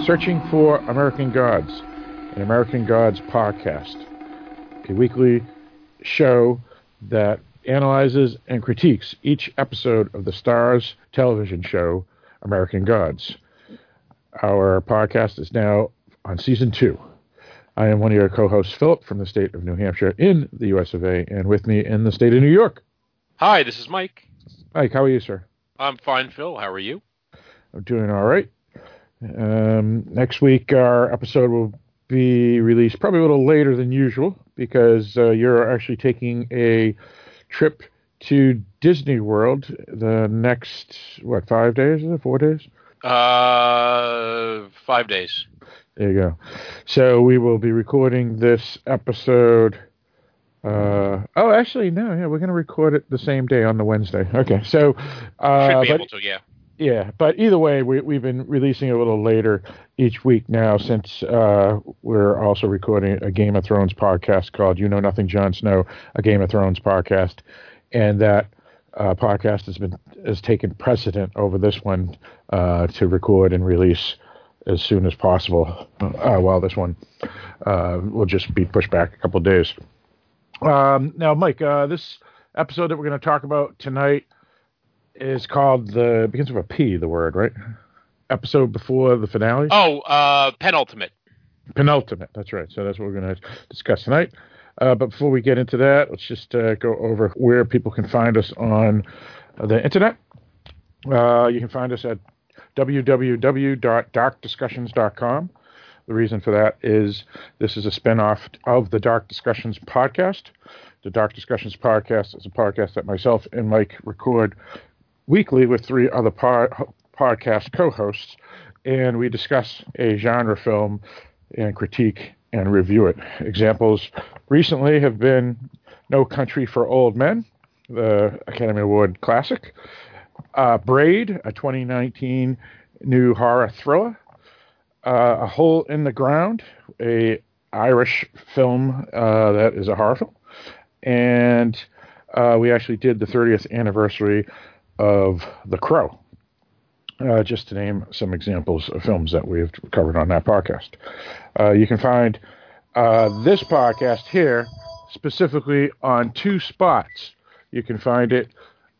Searching for American Gods, an American Gods podcast, a weekly show that analyzes and critiques each episode of the Starz television show, American Gods. Our podcast is now on season 2. I am one of your co-hosts, Philip, from the state of New Hampshire in the U.S. of A., and with me in the state of New York. Hi, this is Mike. Mike, how are you, sir? I'm fine, Phil. How are you? I'm doing all right. Next week, our episode will be released probably a little later than usual because you're actually taking a trip to Disney World the next, 5 days? Is it 4 days? 5 days. There you go. So we will be recording this episode. We're going to record it the same day on the Wednesday. Okay, so should be able to, yeah. Yeah, but either way, we've been releasing it a little later each week now since we're also recording a Game of Thrones podcast called You Know Nothing, Jon Snow, a Game of Thrones podcast, and that podcast has taken precedent over this one to record and release as soon as possible. While this one will just be pushed back a couple of days. Now, Mike, this episode that we're going to talk about tonight is called begins with a P, the word, right? Episode before the finale? Penultimate. Penultimate, that's right. So that's what we're going to discuss tonight. But before we get into that, let's just go over where people can find us on the internet. You can find us at www.darkdiscussions.com. The reason for that is this is a spinoff of the Dark Discussions podcast. The Dark Discussions podcast is a podcast that myself and Mike record weekly with 3 other podcast co-hosts, and we discuss a genre film and critique and review it. Examples recently have been No Country for Old Men, the Academy Award classic, Braid, a 2019 new horror thriller, A Hole in the Ground, a Irish film that is a horror film, and we actually did the 30th anniversary of The Crow, just to name some examples of films that we've covered on that podcast. You can find this podcast here specifically on 2 spots. You can find it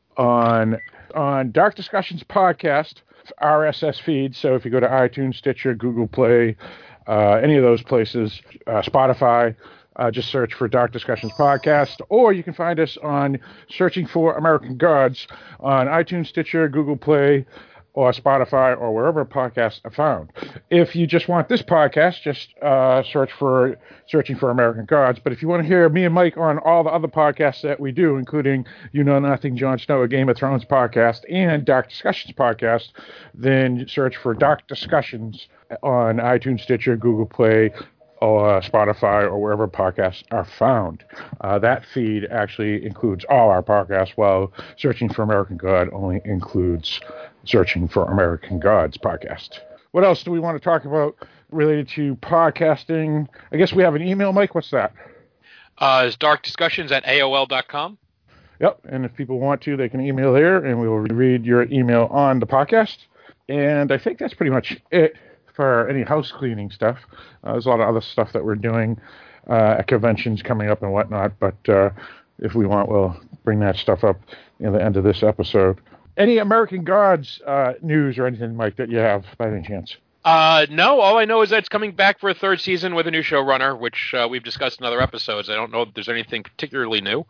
on Dark Discussions Podcast RSS feed. So if you go to iTunes, Stitcher, Google Play, any of those places, Spotify, just search for Dark Discussions Podcast, or you can find us on Searching for American Gods on iTunes, Stitcher, Google Play, or Spotify, or wherever podcasts are found. If you just want this podcast, just search for Searching for American Gods. But if you want to hear me and Mike on all the other podcasts that we do, including You Know Nothing, Jon Snow, a Game of Thrones podcast, and Dark Discussions podcast, then search for Dark Discussions on iTunes, Stitcher, Google Play, or Spotify, or wherever podcasts are found. That feed actually includes all our podcasts, while Searching for American God only includes Searching for American Gods podcast. What else do we want to talk about related to podcasting? I guess we have an email, Mike. What's that? It's darkdiscussions@aol.com. Yep, and if people want to, they can email there, and we will read your email on the podcast. And I think that's pretty much it for any house cleaning stuff. There's a lot of other stuff that we're doing at conventions coming up and whatnot, but if we want, we'll bring that stuff up in the end of this episode. Any American Gods news or anything, Mike, that you have by any chance? No, all I know is that it's coming back for a 3rd season with a new showrunner, which we've discussed in other episodes. I don't know if there's anything particularly new.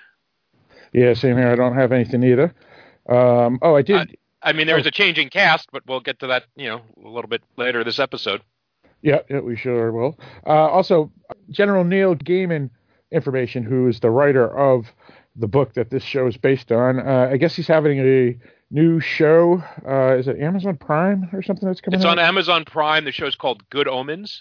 Yeah, same here. I don't have anything either. I did... there was a changing cast, but we'll get to that, a little bit later this episode. Yeah, we sure will. Also, General Neil Gaiman information, who is the writer of the book that this show is based on. I guess he's having a new show. Is it Amazon Prime or something that's coming out? It's on Amazon Prime. The show's called Good Omens.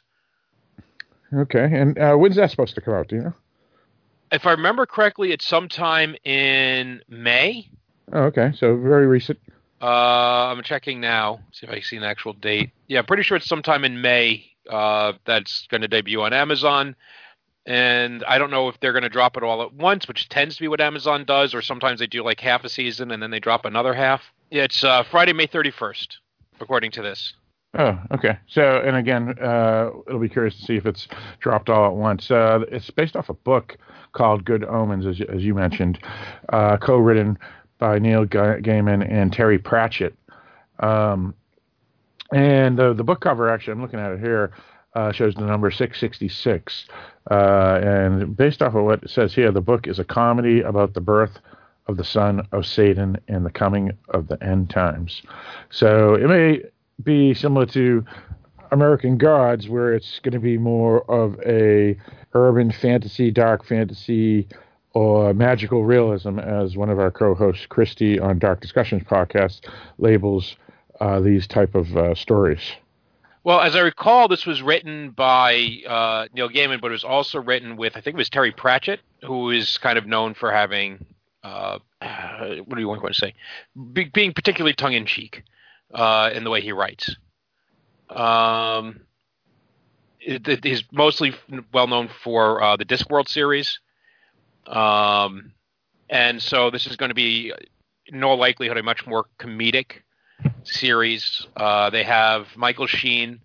Okay, and when's that supposed to come out, do you know? If I remember correctly, it's sometime in May. Oh, okay, so very recent. I'm checking now, see if I can see an actual date. Yeah, I'm pretty sure it's sometime in May that's going to debut on Amazon. And I don't know if they're going to drop it all at once, which tends to be what Amazon does, or sometimes they do like half a season and then they drop another half. It's Friday, May 31st, according to this. Oh, okay. So, and again, it'll be curious to see if it's dropped all at once. It's based off a book called Good Omens, as you mentioned, co-written by Neil Gaiman and Terry Pratchett. And the book cover, actually, I'm looking at it here, shows the number 666. And based off of what it says here, the book is a comedy about the birth of the son of Satan and the coming of the end times. So it may be similar to American Gods, where it's going to be more of a urban fantasy, dark fantasy, or magical realism, as one of our co-hosts, Christy, on Dark Discussions podcast, labels these type of stories. Well, as I recall, this was written by Neil Gaiman, but it was also written with, I think it was Terry Pratchett, who is kind of known for having, what do you want to say, being particularly tongue-in-cheek in the way he writes. He's mostly well known for the Discworld series. And so this is going to be, in all likelihood, a much more comedic series. They have Michael Sheen,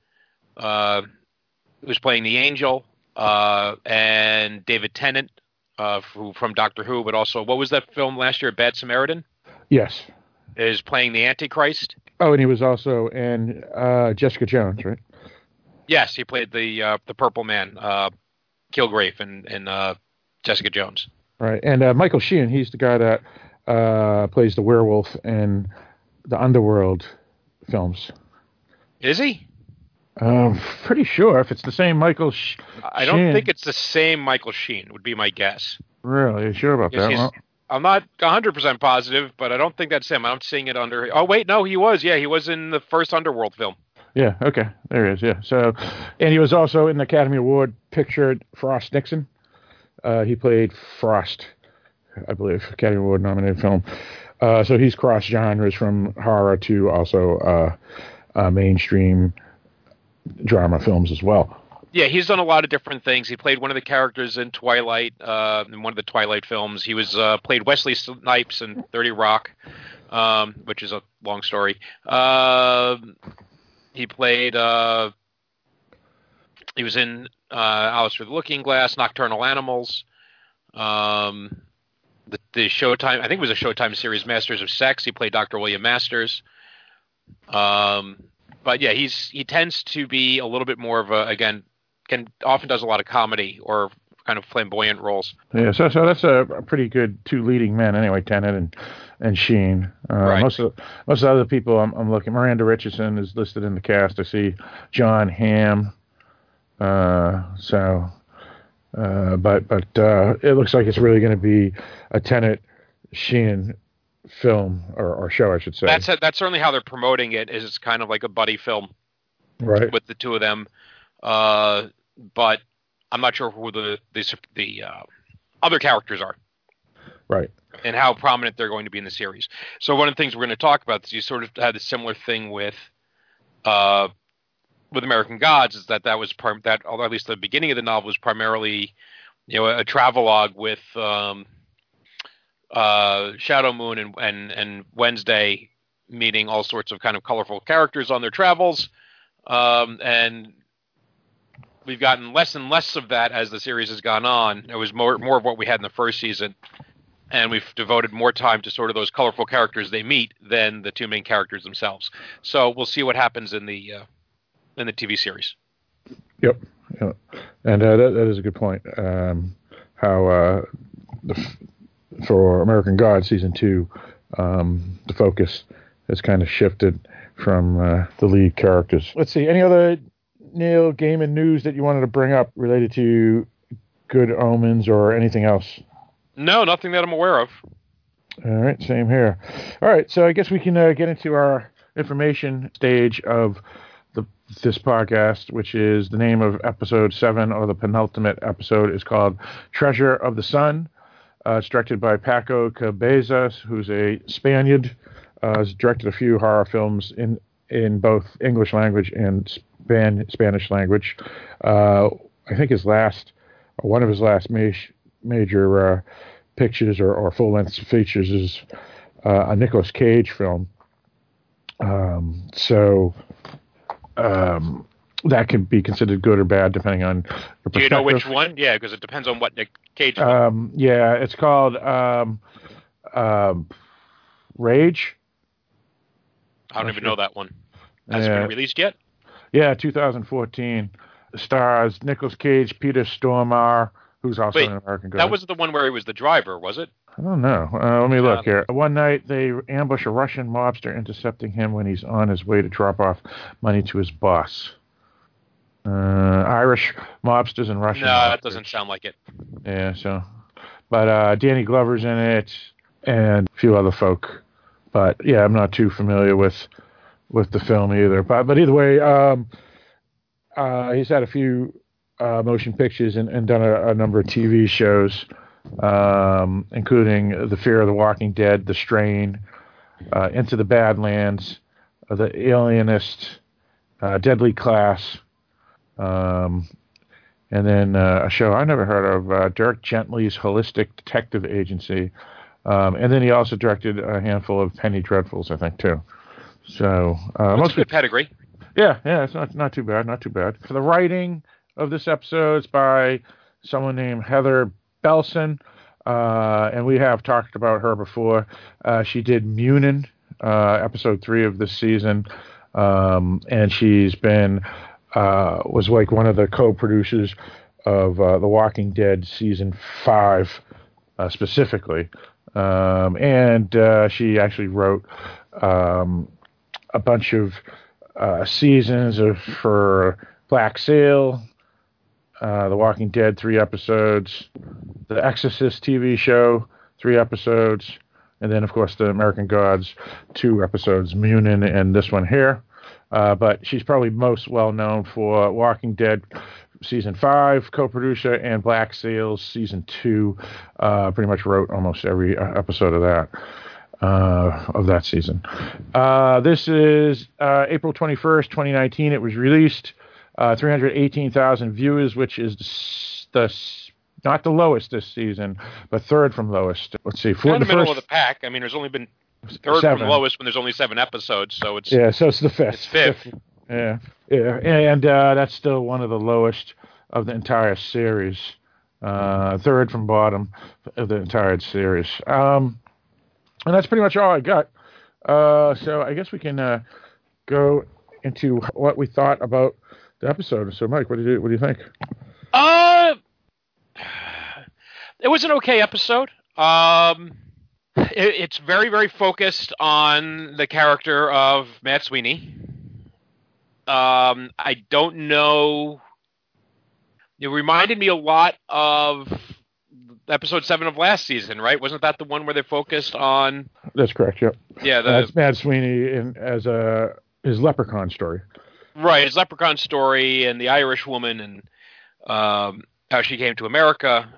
who's playing the Angel, and David Tennant, from Doctor Who, but also, what was that film last year, Bad Samaritan? Yes. Is playing the Antichrist. Oh, and he was also in Jessica Jones, right? Yes, he played the Purple Man, Kilgrave, in Jessica Jones. Right, and Michael Sheen, he's the guy that plays the werewolf in the Underworld films. Is he? Pretty sure if it's the same Michael Sheen. I don't think it's the same Michael Sheen, would be my guess. Really? You sure about that? Well, I'm not 100% positive, but I don't think that's him. I'm seeing it under... Oh, wait, no, he was. Yeah, he was in the first Underworld film. Yeah, okay. There he is, yeah. So, and he was also in the Academy Award picture Frost Nixon. He played Frost, I believe, Academy Award nominated film. So he's cross genres from horror to also mainstream drama films as well. Yeah, he's done a lot of different things. He played one of the characters in Twilight, in one of the Twilight films. He was played Wesley Snipes in 30 Rock, which is a long story. He played... he was in Alice Through the Looking Glass, Nocturnal Animals, the Showtime... I think it was a Showtime series, Masters of Sex. He played Dr. William Masters. But yeah, he tends to be a little bit more of a, again, often does a lot of comedy or kind of flamboyant roles. Yeah, so that's a pretty good two leading men anyway, Tennant and Sheen. Right. Most of the other people I'm looking, Miranda Richardson is listed in the cast. I see John Hamm. But it looks like it's really going to be a Tennant Sheen film or show, I should say. That's certainly how they're promoting it. Is it's kind of like a buddy film, right, with the two of them. But I'm not sure who the other characters are, right, and how prominent they're going to be in the series. So one of the things we're going to talk about is you sort of had a similar thing with American Gods, is that was that, although at least the beginning of the novel was primarily, a travelogue with Shadow Moon and Wednesday meeting all sorts of kind of colorful characters on their travels, and we've gotten less and less of that as the series has gone on. It was more of what we had in the first season, and we've devoted more time to sort of those colorful characters they meet than the two main characters themselves. So we'll see what happens in the TV series. Yep. And that is a good point. How for American Gods season 2, the focus has kind of shifted from the lead characters. Let's see. Any other Neil Gaiman news that you wanted to bring up related to Good Omens or anything else? No, nothing that I'm aware of. All right, same here. All right, so I guess we can get into our information stage of this podcast, which is the name of episode 7, or the penultimate episode, is called Treasure of the Sun. It's directed by Paco Cabezas, who's a Spaniard. He's directed a few horror films in both English language and Spanish language. I think one of his last major pictures or full-length features is a Nicolas Cage film. that could be considered good or bad depending on your perspective. Do you know which one? Yeah, because it depends on what Nick Cage. Yeah, it's called Rage. I don't even know that one. Has it been released yet? Yeah, 2014. Stars Nicolas Cage, Peter Stormare, who's also an American guy. That was the one where he was the driver, was it? I don't know. Let me look here. One night, they ambush a Russian mobster, intercepting him when he's on his way to drop off money to his boss. Irish mobsters and Russian mobsters. That doesn't sound like it. Yeah, so... But Danny Glover's in it, and a few other folk. But, yeah, I'm not too familiar with the film either. But either way, he's had a few motion pictures and done a number of TV shows, including The Fear of the Walking Dead, The Strain, Into the Badlands, The Alienist, Deadly Class, and then a show I never heard of, Dirk Gently's Holistic Detective Agency. And then he also directed a handful of Penny Dreadfuls, I think, too. So most good pedigree. Yeah, it's not too bad, not too bad. For the writing of this episode, it's by someone named Heather Belson, and we have talked about her before. She did Munin, episode 3 of this season, and she's been was like one of the co-producers of The Walking Dead season 5 specifically, and she actually wrote a bunch of seasons for Black Sail, The Walking Dead 3 episodes, The Exorcist TV show 3 episodes, and then of course The American Gods 2 episodes, Munin and this one here. But she's probably most well known for Walking Dead season 5 co-producer and Black Sails season 2. Pretty much wrote almost every episode of that season. This is April 21st, 2019. It was released. 318,000 viewers, which is not the lowest this season, but third from lowest. Let's see. In the middle of the pack. I mean, there's only been third 7 from lowest when there's only 7 episodes, so it's... Yeah, so it's the fifth. It's fifth. Yeah, and that's still one of the lowest of the entire series. Third from bottom of the entire series. And that's pretty much all I got. So I guess we can go into what we thought about the episode. So, Mike, what do you think? It was an okay episode. It's very, very focused on the character of Matt Sweeney. I don't know. It reminded me a lot of episode 7 of last season, right? Wasn't that the one where they focused on? That's correct. Yep. Yeah, that's Matt Sweeney as his leprechaun story. Right, his leprechaun story and the Irish woman and how she came to America.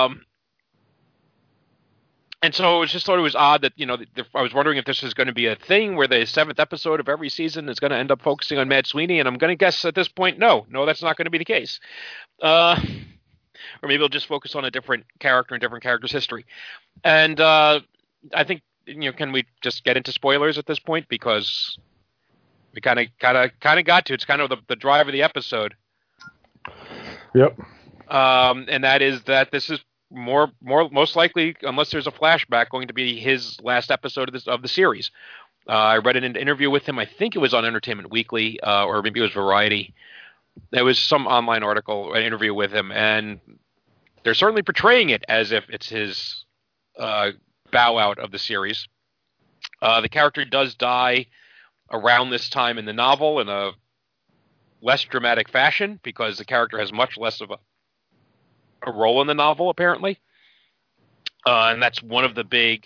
And so I just thought it was odd that, I was wondering if this is going to be a thing where the 7th episode of every season is going to end up focusing on Matt Sweeney, and I'm going to guess at this point, no, that's not going to be the case. Or maybe we'll just focus on a different character and different character's history. And I think, can we just get into spoilers at this point? Because we kind of got to. It's kind of the drive of the episode. Yep. And that is that this is most likely, unless there's a flashback, going to be his last episode of the series. I read an interview with him. I think it was on Entertainment Weekly, or maybe it was Variety. There was some online article, an interview with him, and they're certainly portraying it as if it's his bow out of the series. The character does die around this time in the novel in a less dramatic fashion, because the character has much less of a role in the novel, apparently. And that's one of the big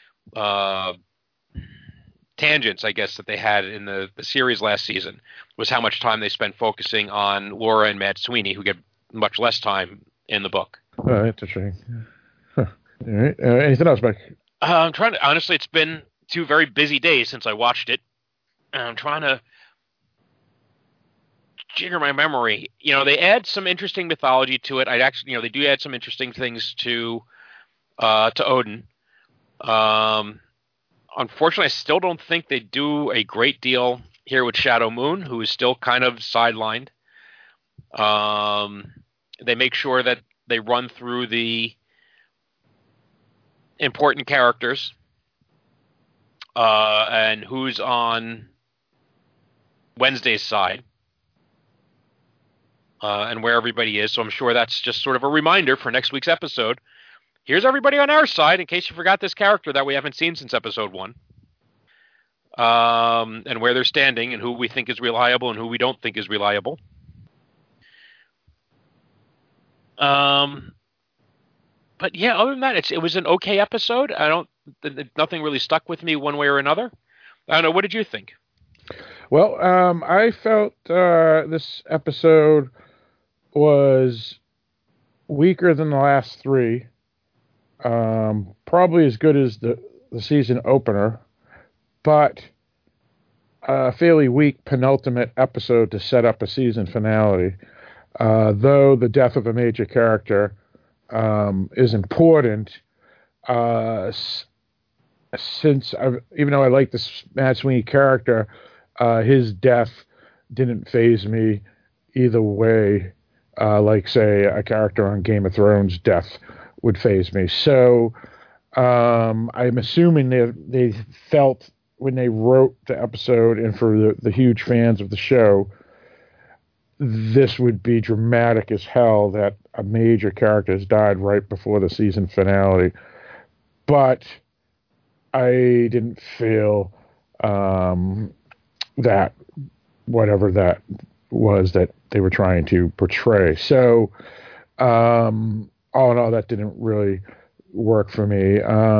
tangents, I guess, that they had in the series last season, was how much time they spent focusing on Laura and Matt Sweeney, who get much less time in the book. Interesting. Huh. All right. Anything else, Mike? I'm trying to... Honestly, it's been 2 very busy days since I watched it. And I'm trying to jigger my memory. They add some interesting mythology to it. They do add some interesting things to Odin. Unfortunately, I still don't think they do a great deal here with Shadow Moon, who is still kind of sidelined. They make sure that they run through the important characters and who's on Wednesday's side and where everybody is. So I'm sure that's just sort of a reminder for next week's episode. Here's everybody on our side in case you forgot this character that we haven't seen since episode 1. And where they're standing and who we think is reliable and who we don't think is reliable. But yeah, other than that, it was an okay episode. Nothing really stuck with me one way or another. I don't know. What did you think? Well, I felt this episode was weaker than the last 3. Probably as good as the season opener, but a fairly weak penultimate episode to set up a season finale. Though the death of a major character is important, since even though I like this Matt Sweeney character, his death didn't faze me either way, like, say, a character on Game of Thrones' death would faze me. So I'm assuming they felt when they wrote the episode, and for the huge fans of the show, this would be dramatic as hell that a major character has died right before the season finale. But I didn't feel that whatever that was that they were trying to portray. So all in all, that didn't really work for me.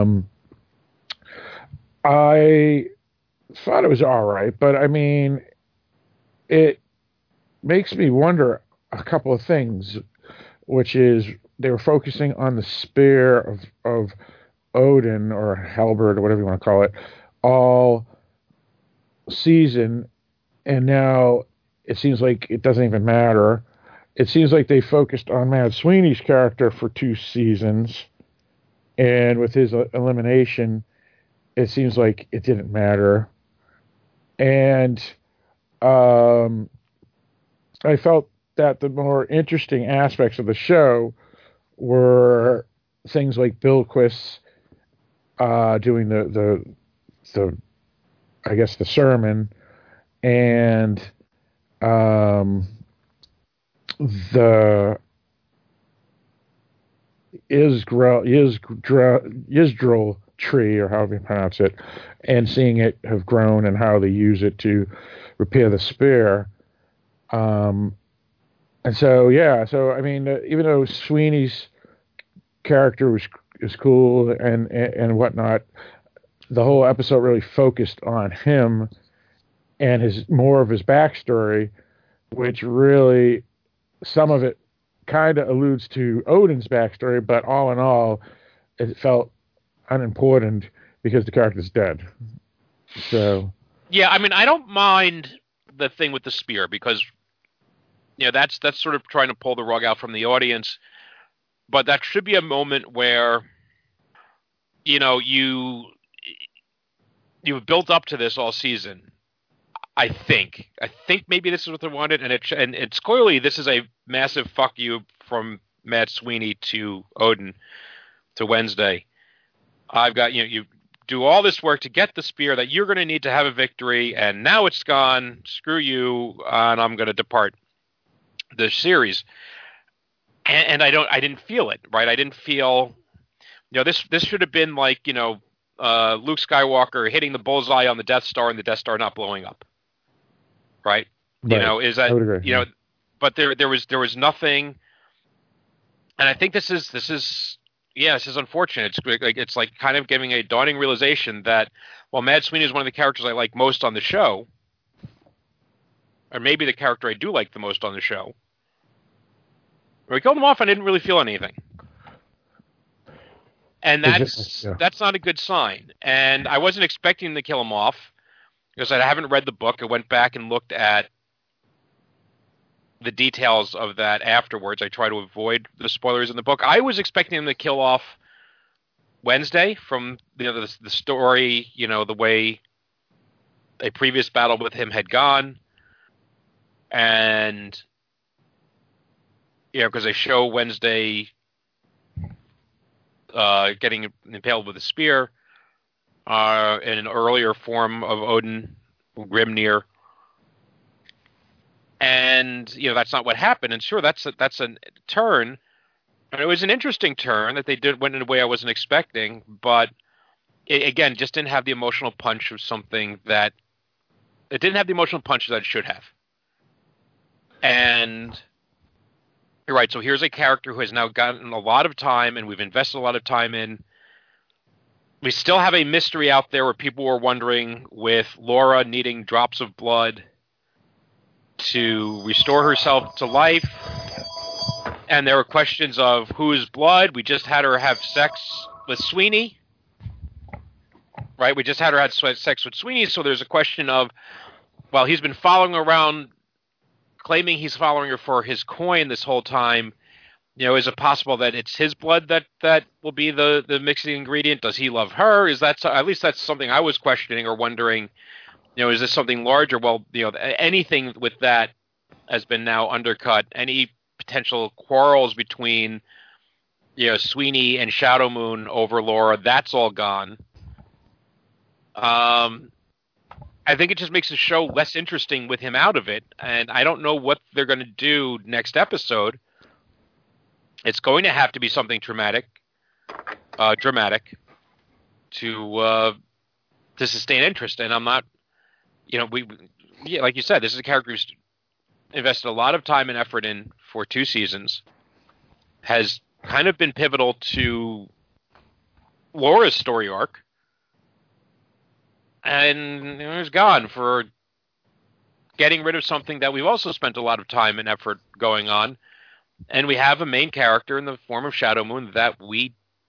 I thought it was all right, but I mean, it makes me wonder a couple of things, which is they were focusing on the spear of Odin, or Halberd, or whatever you want to call it, all season, and now it seems like it doesn't even matter. It seems like they focused on Matt Sweeney's character for 2 seasons, and with his elimination, it seems like it didn't matter. And I felt that the more interesting aspects of the show were things like Bill Quist doing the I guess the sermon, and the Yggdrasil tree, or however you pronounce it, and seeing it have grown and how they use it to repair the spear. And so, yeah, so I mean, even though Sweeney's character is cool and whatnot, the whole episode really focused on him and more of his backstory, which really, some of it kind of alludes to Odin's backstory, but all in all, it felt unimportant because the character's dead. So yeah, I mean, I don't mind the thing with the spear because, you know, that's sort of trying to pull the rug out from the audience, but that should be a moment where, you know, you've built up to this all season. I think maybe this is what they wanted, and it's clearly this is a massive fuck you from Matt Sweeney to Odin to Wednesday. I've got, you do all this work to get the spear that you're going to need to have a victory, and now it's gone. Screw you, and I'm going to depart the series. And I didn't feel it, right? I didn't feel, you know, this should have been like, you know, Luke Skywalker hitting the bullseye on the Death Star and the Death Star not blowing up. Right? You know, is that, you know, but there was nothing, and I think this is unfortunate. It's like kind of giving a dawning realization that while Matt Sweeney is one of the characters I like most on the show, or maybe the character I do like the most on the show, when we killed him off, I didn't really feel anything. And that's not a good sign. And I wasn't expecting to kill him off, because I haven't read the book. I went back and looked at the details of that afterwards. I try to avoid the spoilers in the book. I was expecting him to kill off Wednesday from the story, you know, the way a previous battle with him had gone. And, because they show Wednesday getting impaled with a spear in an earlier form of Odin, Grimnir. And, that's not what happened. And sure, that's a turn. And it was an interesting turn that they went in a way I wasn't expecting, but it, again, just didn't have the emotional punch of something that it didn't have the emotional punch that it should have. And you're right. So here's a character who has now gotten a lot of time, and we've invested a lot of time in. We still have a mystery out there where people were wondering, with Laura needing drops of blood to restore herself to life. And there were questions of whose blood. We just had her have sex with Sweeney. Right? We just had her have sex with Sweeney. So there's a question of, well, he's been following around, claiming he's following her for his coin this whole time. Is it possible that it's his blood that will be the mixing ingredient? Does he love her? Is that at least that's something I was questioning or wondering? Is this something larger? Well, anything with that has been now undercut. Any potential quarrels between Sweeney and Shadow Moon over Laura, that's all gone. I think it just makes the show less interesting with him out of it, and I don't know what they're going to do next episode. It's going to have to be something dramatic to sustain interest, and I'm not. Like you said, this is a character who's invested a lot of time and effort in for 2 seasons, has kind of been pivotal to Laura's story arc, and is gone for getting rid of something that we've also spent a lot of time and effort going on. And we have a main character in the form of Shadow Moon that was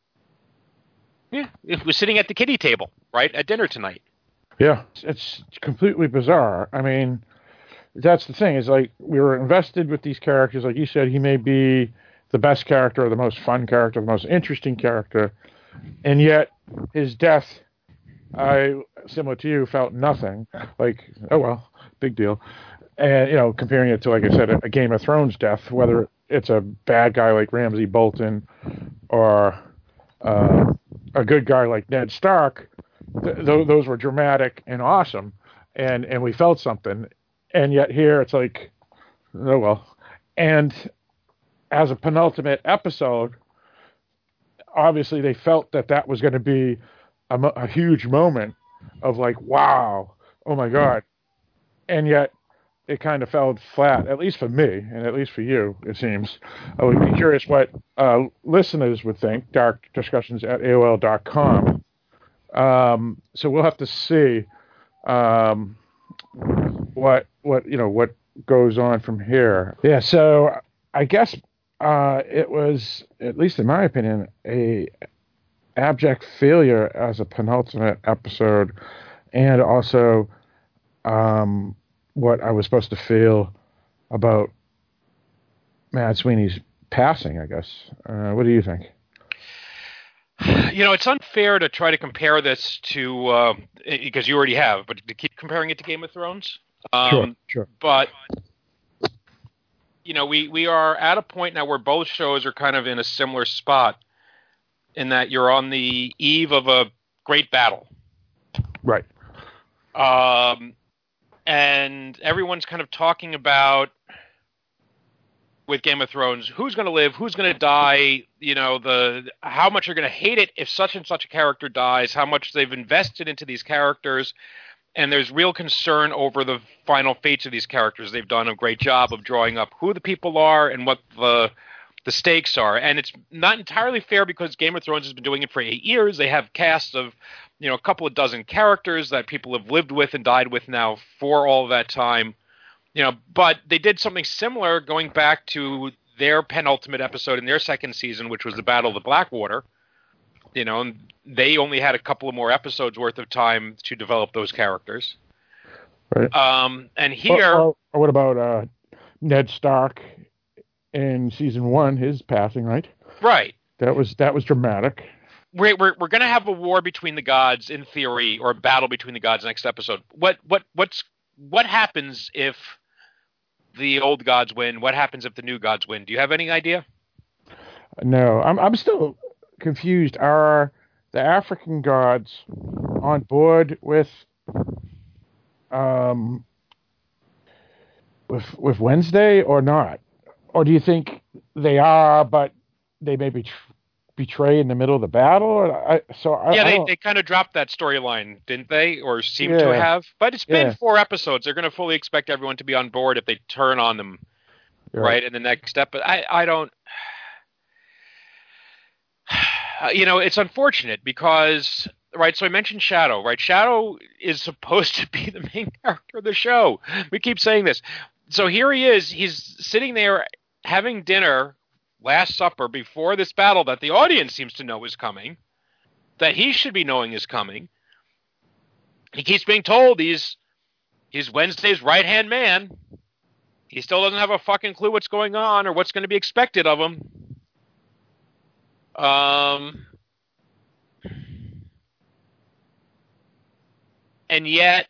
sitting at the kiddie table, right, at dinner tonight. Yeah, it's completely bizarre. I mean, that's the thing, is like we were invested with these characters. Like you said, he may be the best character or the most fun character, the most interesting character, and yet his death, I, similar to you, felt nothing. Like, oh well, big deal. And, comparing it to, like I said, a Game of Thrones death, whether it's a bad guy like Ramsay Bolton or a good guy like Ned Stark, those were dramatic and awesome, and we felt something. And yet here it's like, oh well. And as a penultimate episode, obviously they felt that was going to be a huge moment of like, wow, oh my God. And yet it kind of fell flat, at least for me, and at least for you, it seems. I would be curious what listeners would think, darkdiscussions@aol.com. So we'll have to see what goes on from here. Yeah, so I guess it was, at least in my opinion, a abject failure as a penultimate episode, and also what I was supposed to feel about Mad Sweeney's passing, I guess. What do you think? It's unfair to try to compare this to, because you already have, but to keep comparing it to Game of Thrones. Sure. But, we are at a point now where both shows are kind of in a similar spot, in that you're on the eve of a great battle. Right. And everyone's kind of talking about, with Game of Thrones, who's going to live, who's going to die, how much you're going to hate it if such and such a character dies, how much they've invested into these characters, and there's real concern over the final fates of these characters. They've done a great job of drawing up who the people are and what the stakes are. And it's not entirely fair because Game of Thrones has been doing it for 8 years. They have casts of, a couple of dozen characters that people have lived with and died with now for all of that time. But they did something similar going back to their penultimate episode in their second season, which was the Battle of the Blackwater. And they only had a couple of more episodes worth of time to develop those characters. Right. And here, or what about Ned Stark in season 1? His passing, right? Right. That was dramatic. we're going to have a war between the gods in theory, or a battle between the gods next episode. What happens if the old gods win? What happens if the new gods win? Do you have any idea? No, I'm still confused. Are the African gods on board with Wednesday or not? Or do you think they are, but they may betray in the middle of the battle? They kind of dropped that storyline, didn't they? Or seem to have. But it's been 4 episodes. They're going to fully expect everyone to be on board if they turn on them right in the next step. But I don't. It's unfortunate because, right, so I mentioned Shadow, right? Shadow is supposed to be the main character of the show. We keep saying this. So here he is. He's sitting there having dinner, Last Supper, before this battle that the audience seems to know is coming, that he should be knowing is coming. He keeps being told he's Wednesday's right-hand man. He still doesn't have a fucking clue what's going on or what's going to be expected of him. And yet,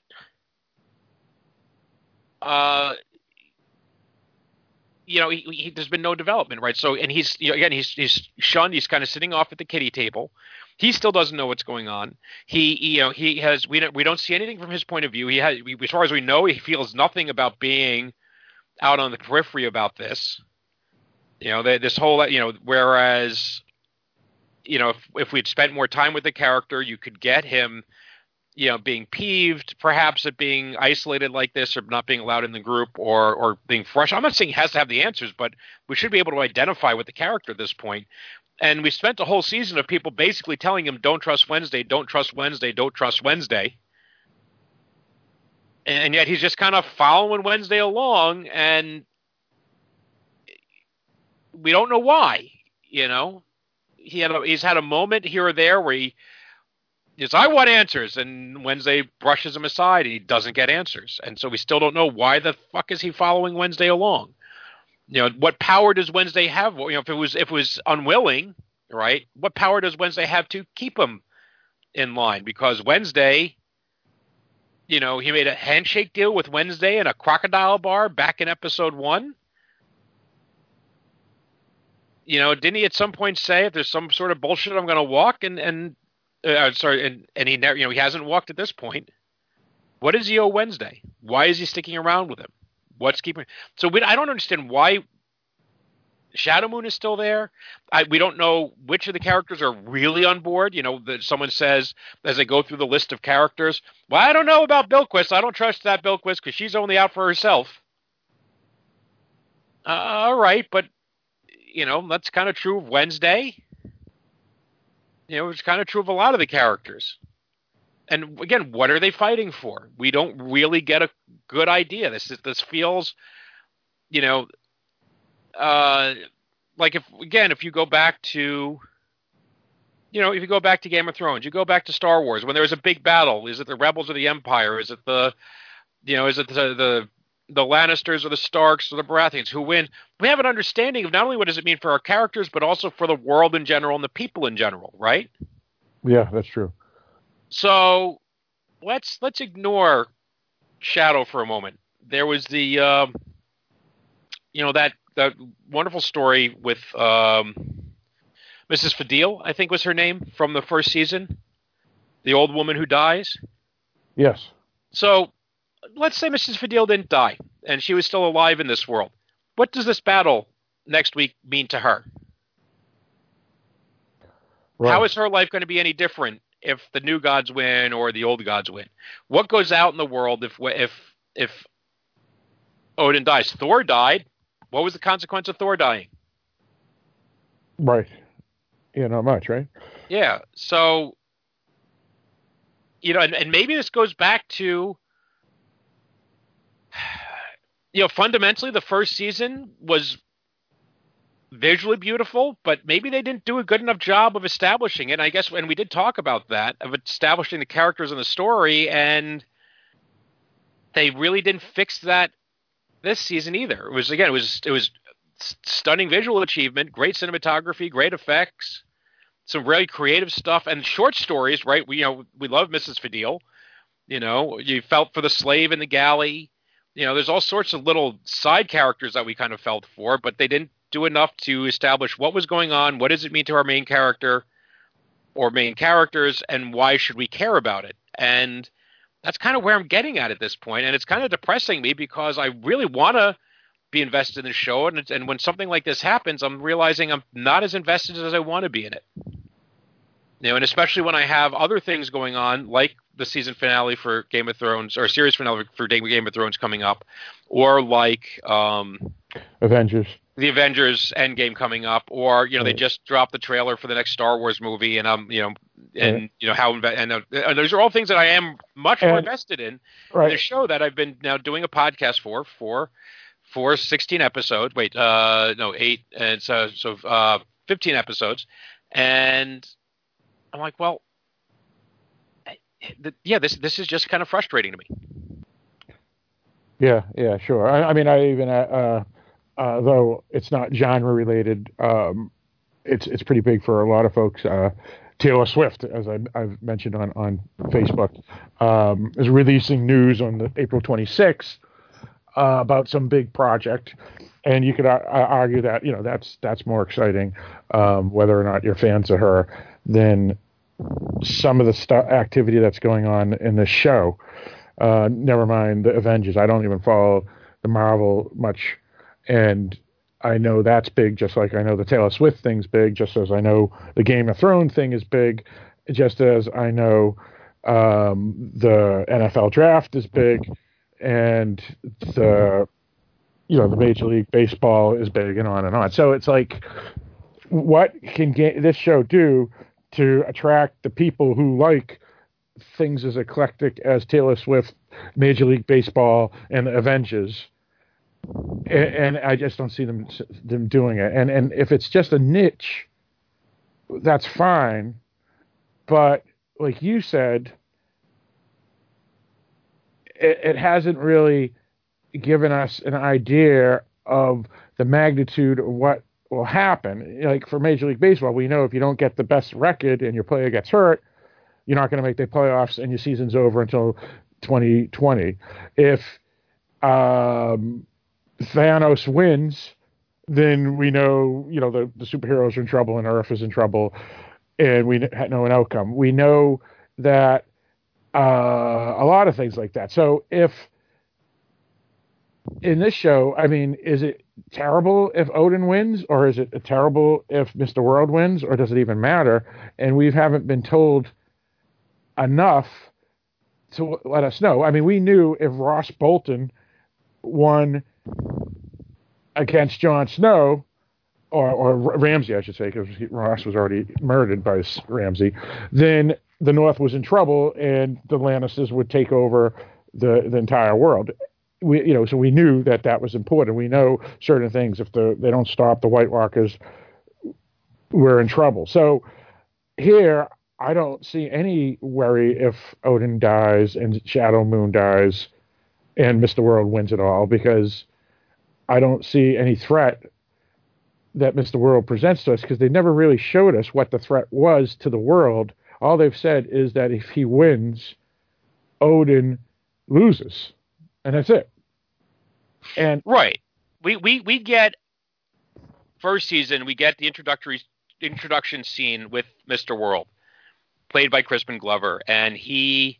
there's been no development, right? So, and he's shunned. He's kind of sitting off at the kiddie table. He still doesn't know what's going on. We don't see anything from his point of view. As far as we know, he feels nothing about being out on the periphery about this. This whole, whereas, if we'd spent more time with the character, you could get him, being peeved, perhaps at being isolated like this, or not being allowed in the group, or being frustrated. I'm not saying he has to have the answers, but we should be able to identify with the character at this point. And we spent a whole season of people basically telling him, don't trust Wednesday, don't trust Wednesday, don't trust Wednesday. And yet he's just kind of following Wednesday along, and we don't know why, He's had a moment here or there where he says, I want answers, and Wednesday brushes him aside, and he doesn't get answers. And so we still don't know why the fuck is he following Wednesday along. What power does Wednesday have? If it was unwilling, right? What power does Wednesday have to keep him in line? Because Wednesday, he made a handshake deal with Wednesday in a crocodile bar back in episode 1. Didn't he at some point say, if there's some sort of bullshit, I'm going to walk? And he never, he hasn't walked at this point. What does he owe Wednesday? Why is he sticking around with him? What's keeping? So I don't understand why Shadow Moon is still there. We don't know which of the characters are really on board. That someone says as they go through the list of characters, well, I don't know about Bilquis. I don't trust that Bilquis because she's only out for herself. All right, but that's kind of true of Wednesday. It's kind of true of a lot of the characters. And again, what are they fighting for? We don't really get a good idea. This feels, like if you go back to, if you go back to Game of Thrones, you go back to Star Wars, when there was a big battle, is it the Rebels or the Empire? Is it the Lannisters or the Starks or the Baratheons who win? We have an understanding of not only what does it mean for our characters, but also for the world in general and the people in general, right? Yeah, that's true. So let's ignore Shadow for a moment. There was the that wonderful story with Mrs. Fadil, I think was her name, from the first season, the old woman who dies. Yes. So let's say Mrs. Fadil didn't die and she was still alive in this world. What does this battle next week mean to her? Right. How is her life going to be any different if the new gods win or the old gods win? What goes out in the world if Odin dies? Thor died. What was the consequence of Thor dying? Right. Yeah, not much, right? Yeah. So, and maybe this goes back to, fundamentally the first season was visually beautiful, but maybe they didn't do a good enough job of establishing it. I guess, and we did talk about that, of establishing the characters and the story, and they really didn't fix that this season either. It was stunning visual achievement, great cinematography, great effects, some really creative stuff and short stories, right? We love Mrs. Fadil. You felt for the slave in the galley. There's all sorts of little side characters that we kind of felt for, but they didn't do enough to establish what was going on, what does it mean to our main character or main characters, and why should we care about it? And that's kind of where I'm getting at this point, and it's kind of depressing me because I really want to be invested in the show, and when something like this happens, I'm realizing I'm not as invested as I want to be in it. And especially when I have other things going on, like the season finale for Game of Thrones, or series finale for Game of Thrones coming up, or like Avengers. The Avengers Endgame coming up, or they just dropped the trailer for the next Star Wars movie, and those are all things that I am much more invested in. Right. The show that I've been now doing a podcast for 16 episodes. 8, and so 15 episodes, and I'm like, well, this is just kind of frustrating to me. Yeah, sure. I mean, I even though it's not genre related, it's pretty big for a lot of folks. Taylor Swift, as I've mentioned on Facebook, is releasing news on the April 26th about some big project, and you could argue that that's more exciting, whether or not you're fans of her, than some of the activity that's going on in the show. Never mind the Avengers. I don't even follow the Marvel much, and I know that's big, just like I know the Taylor Swift thing's big, just as I know the Game of Thrones thing is big, just as I know the NFL draft is big, and the Major League Baseball is big, and on and on. So it's like, what can this show do to attract the people who like things as eclectic as Taylor Swift, Major League Baseball, and the Avengers? And I just don't see them doing it. And if it's just a niche, that's fine. But like you said, it hasn't really given us an idea of the magnitude of what will happen. Like for Major League Baseball, we know if you don't get the best record and your player gets hurt, you're not going to make the playoffs and your season's over until 2020. If Thanos wins, then we know, the superheroes are in trouble and Earth is in trouble, and we know an outcome. We know that a lot of things like that. So if in this show, I mean, is it terrible if Odin wins, or is it terrible if Mr. World wins, or does it even matter? And we haven't been told enough to let us know. I mean, we knew if Ross Bolton won against Jon Snow, or Ramsay, I should say, because Ross was already murdered by Ramsay, then the North was in trouble and the Lannisters would take over the entire world. So we knew that was important. We know certain things. If they don't stop the White Walkers, we're in trouble. So here, I don't see any worry if Odin dies and Shadow Moon dies and Mr. World wins it all, because I don't see any threat that Mr. World presents to us, because they never really showed us what the threat was to the world. All they've said is that if he wins, Odin loses, and that's it. And right, we get first season, we get the introduction scene with Mr. World, played by Crispin Glover, and he,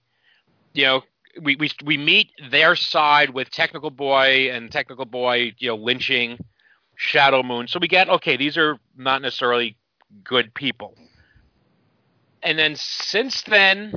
we meet their side with Technical Boy, and Technical Boy, lynching Shadow Moon. So we get, okay, these are not necessarily good people. And then since then,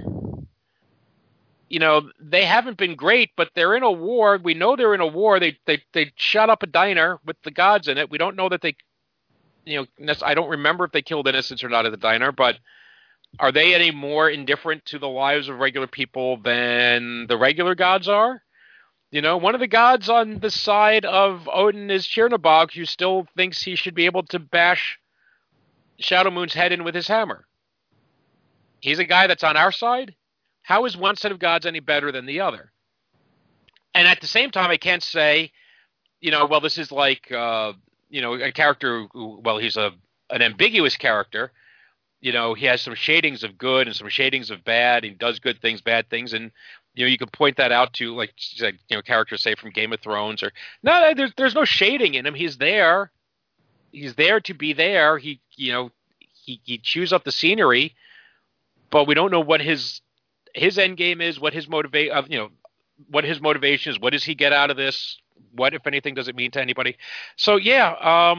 they haven't been great, but they're in a war. We know they're in a war. They shot up a diner with the gods in it. We don't know that they, I don't remember if they killed innocents or not at the diner, but are they any more indifferent to the lives of regular people than the regular gods are? One of the gods on the side of Odin is Chernobog, who still thinks he should be able to bash Shadow Moon's head in with his hammer. He's a guy that's on our side. How is one set of gods any better than the other? And at the same time, I can't say, well, this is like, a character who, well, he's an ambiguous character. he has some shadings of good and some shadings of bad. He does good things, bad things, and you can point that out to like characters say from Game of Thrones or no, there's no shading in him. He's there. He's there to be there. He chews up the scenery, but we don't know what his end game is, what his what his motivation is. What does he get out of this? What, if anything, does it mean to anybody? So yeah.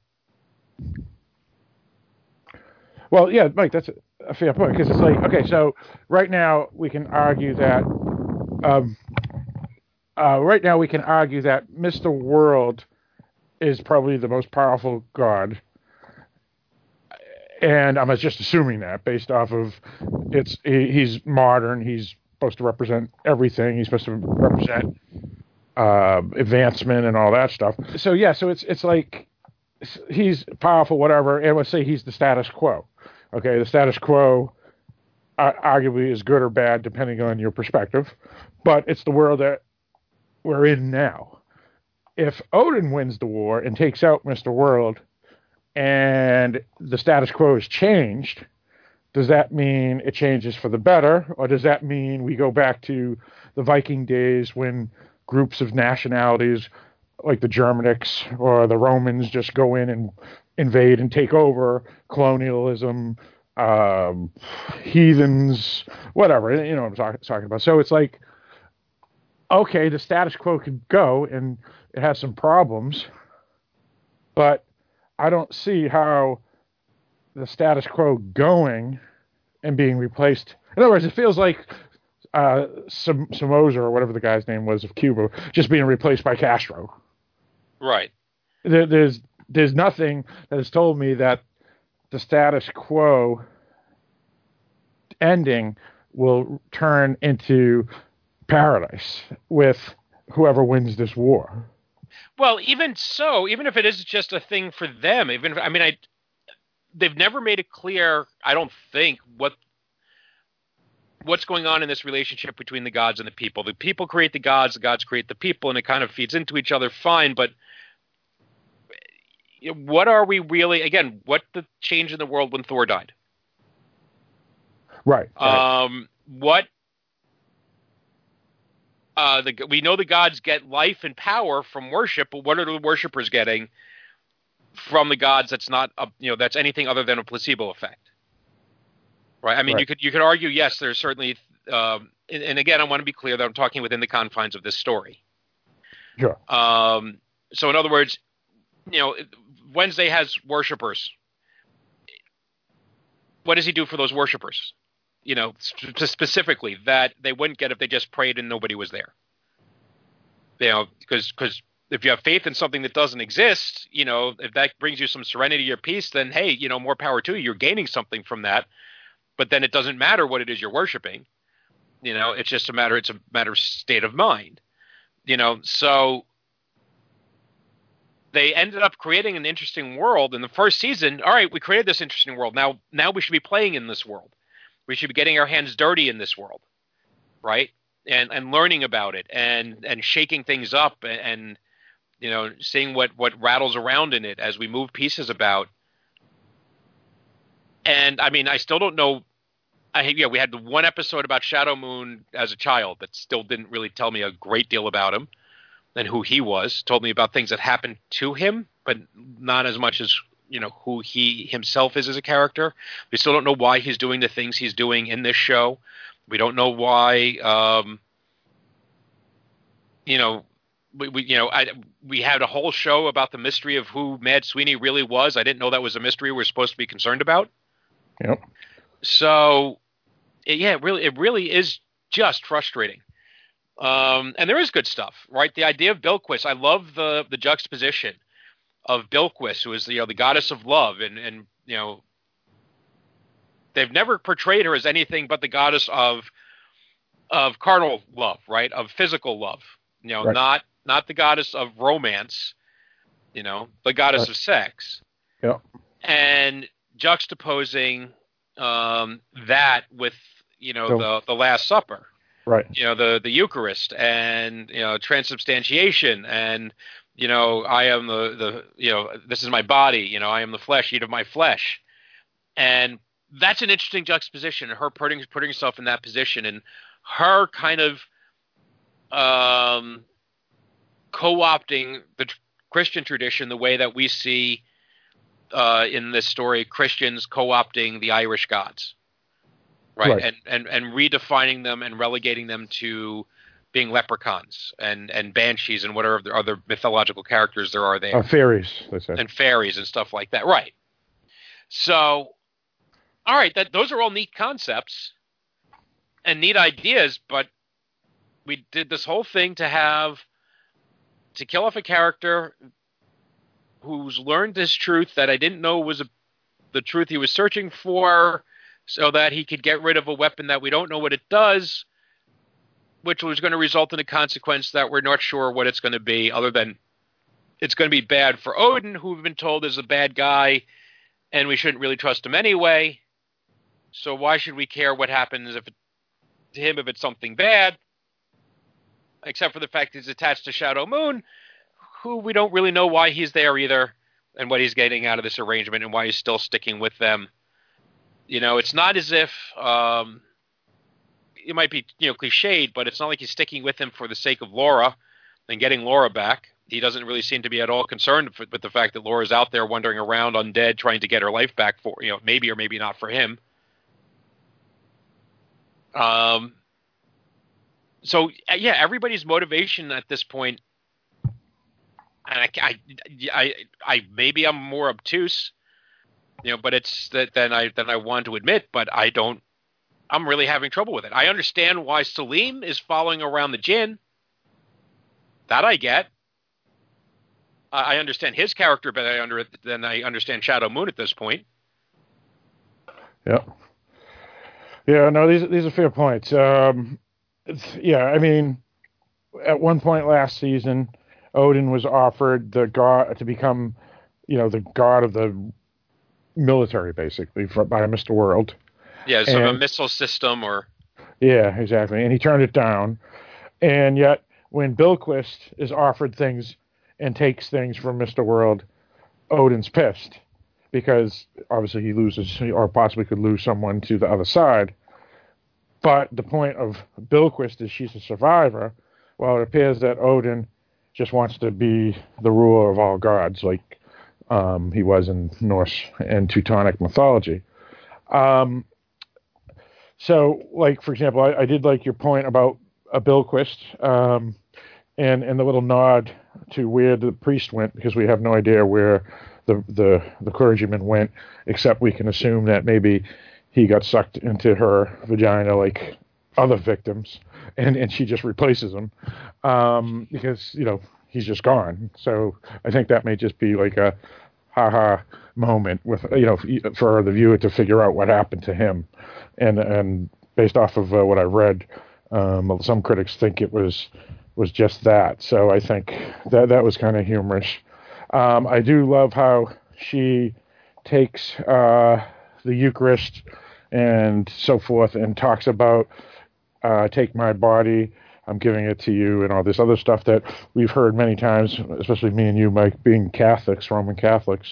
Well, yeah, Mike, that's a fair point because it's like, okay, so right now we can argue that Mr. World is probably the most powerful god, and I'm just assuming that based off of he's modern, he's supposed to represent everything, he's supposed to represent advancement and all that stuff. So yeah, so it's like he's powerful, whatever, and let's say he's the status quo. Okay, the status quo arguably is good or bad depending on your perspective, but it's the world that we're in now. If Odin wins the war and takes out Mr. World and the status quo is changed, does that mean it changes for the better, or does that mean we go back to the Viking days when groups of nationalities like the Germanics or the Romans just go in and invade and take over, colonialism, heathens, whatever, what I'm talking about. So it's like, okay, the status quo could go and it has some problems, but I don't see how the status quo going and being replaced. In other words, it feels like Somoza or whatever the guy's name was of Cuba just being replaced by Castro. Right. There's nothing that has told me that the status quo ending will turn into paradise with whoever wins this war. Well, even so, even if it is just a thing for them, they've never made it clear, I don't think, what's going on in this relationship between the gods and the people. The people create the gods create the people, and it kind of feeds into each other fine, but what are we really, again, what the change in the world when Thor died? Right. We know the gods get life and power from worship, but what are the worshippers getting from the gods that's not that's anything other than a placebo effect? Right? I mean, right. You could argue, yes, there's certainly and again, I want to be clear that I'm talking within the confines of this story. Sure. So in other words, Wednesday has worshippers. What does he do for those worshippers? Specifically that they wouldn't get if they just prayed and nobody was there. Because if you have faith in something that doesn't exist, if that brings you some serenity or peace, then hey, more power to you. You're gaining something from that. But then it doesn't matter what it is you're worshiping. It's just a matter of state of mind. So they ended up creating an interesting world in the first season. All right, we created this interesting world. Now we should be playing in this world. We should be getting our hands dirty in this world, right? And learning about it and shaking things up and seeing what rattles around in it as we move pieces about. And I mean, I still don't know. We had the one episode about Shadow Moon as a child that still didn't really tell me a great deal about him and who he was. Told me about things that happened to him, but not as much as who he himself is as a character. We still don't know why he's doing the things he's doing in this show. We don't know why. We had a whole show about the mystery of who Mad Sweeney really was. I didn't know that was a mystery we're supposed to be concerned about. Yep. So, it really is just frustrating. And there is good stuff, right? The idea of Bilquis, I love the juxtaposition of Bilquis, who is the goddess of love, and they've never portrayed her as anything but the goddess of carnal love, right? Of physical love, right. Not the goddess of romance, the goddess right. of sex. Yeah. And juxtaposing that with the Last Supper. Right. The Eucharist and transubstantiation and I am this is my body, I am the flesh, eat of my flesh. And that's an interesting juxtaposition. Her putting herself in that position, and her kind of co-opting the Christian tradition the way that we see in this story Christians co-opting the Irish gods, right? And redefining them and relegating them to being leprechauns and banshees and whatever other mythological characters there are there. Fairies, they say. And fairies and stuff like that, right. So, all right, those are all neat concepts and neat ideas, but we did this whole thing to kill off a character who's learned this truth that I didn't know was the truth he was searching for, so that he could get rid of a weapon that we don't know what it does, which was going to result in a consequence that we're not sure what it's going to be, other than it's going to be bad for Odin, who we've been told is a bad guy, and we shouldn't really trust him anyway. So why should we care what happens to him if it's something bad? Except for the fact he's attached to Shadow Moon, who we don't really know why he's there either, and what he's getting out of this arrangement, and why he's still sticking with them. It's not as if it might be cliched, but it's not like he's sticking with him for the sake of Laura and getting Laura back. He doesn't really seem to be at all concerned with the fact that Laura's out there wandering around undead, trying to get her life back for maybe or maybe not for him. So yeah, everybody's motivation at this point, and I maybe I'm more obtuse, but it's that than I want to admit. But I'm really having trouble with it. I understand why Salim is following around the Jinn. That I get. I understand his character better than I understand Shadow Moon at this point. Yeah. Yeah, no, these are fair points. I mean, at one point last season, Odin was offered the god to become, the god of the military, basically, by Mr. World. Yeah, sort of a missile system or... Yeah, exactly. And he turned it down. And yet, when Bilquist is offered things and takes things from Mr. World, Odin's pissed. Because, obviously, he loses, or possibly could lose someone to the other side. But the point of Bilquist is she's a survivor. Well, it appears that Odin just wants to be the ruler of all gods, like he was in Norse and Teutonic mythology. So, like, for example, I did like your point about a Bilquist and the little nod to where the priest went, because we have no idea where the clergyman went, except we can assume that maybe he got sucked into her vagina like other victims, and she just replaces him because, he's just gone. So I think that may just be like a ha-ha moment with, for the viewer to figure out what happened to him. And based off of what I read, some critics think it was just that. So I think that was kind of humorous. I do love how she takes the Eucharist and so forth and talks about take my body, I'm giving it to you, and all this other stuff that we've heard many times, especially me and you, Mike, being Catholics, Roman Catholics.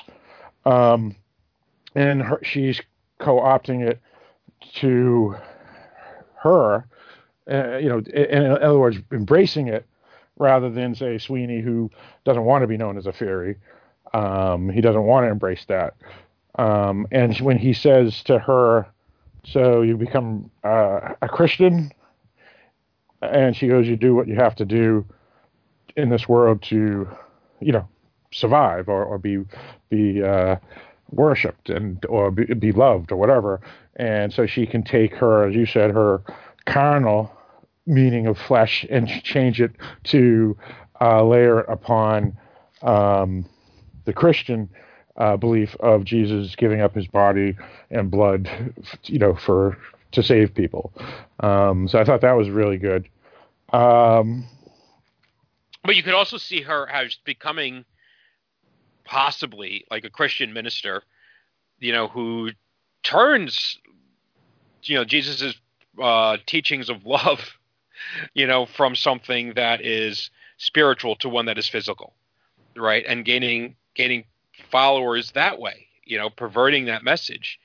And she's co-opting it to her, in other words, embracing it, rather than, say, Sweeney, who doesn't want to be known as a fairy. He doesn't want to embrace that. And when he says to her, so you become a Christian, and she goes, you do what you have to do in this world to, survive or be worshipped or be loved or whatever. And so she can take her, as you said, her carnal meaning of flesh and change it to layer upon the Christian belief of Jesus giving up his body and blood, to save people. So I thought that was really good. But you could also see her as becoming possibly like a Christian minister, who turns, Jesus's teachings of love, from something that is spiritual to one that is physical, right? And gaining followers that way, perverting that message.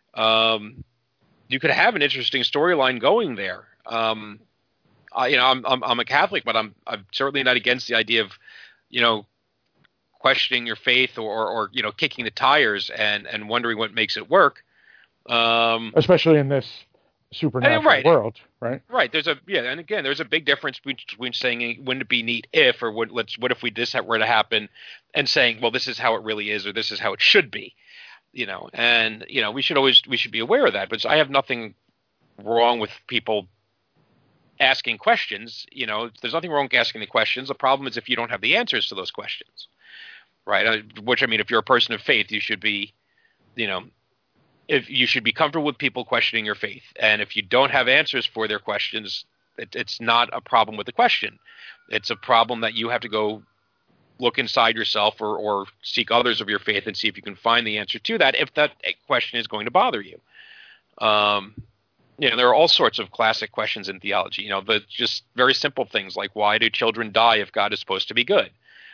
you could have an interesting storyline going there. I'm a Catholic, but I'm certainly not against the idea of, questioning your faith or kicking the tires and wondering what makes it work. Especially in this supernatural world, right? Right. And again, there's a big difference between saying, wouldn't it be neat if, or what if this were to happen, and saying, well, this is how it really is, or this is how it should be, and we should be aware of that. But I have nothing wrong with people asking questions. There's nothing wrong with asking the questions. The problem is if you don't have the answers to those questions, right? Which, I mean, if you're a person of faith, you should be, if you should be comfortable with people questioning your faith. And if you don't have answers for their questions, it's not a problem with the question. It's a problem that you have to go look inside yourself or seek others of your faith and see if you can find the answer to that, if that question is going to bother you. There are all sorts of classic questions in theology, the just very simple things like, why do children die if God is supposed to be good?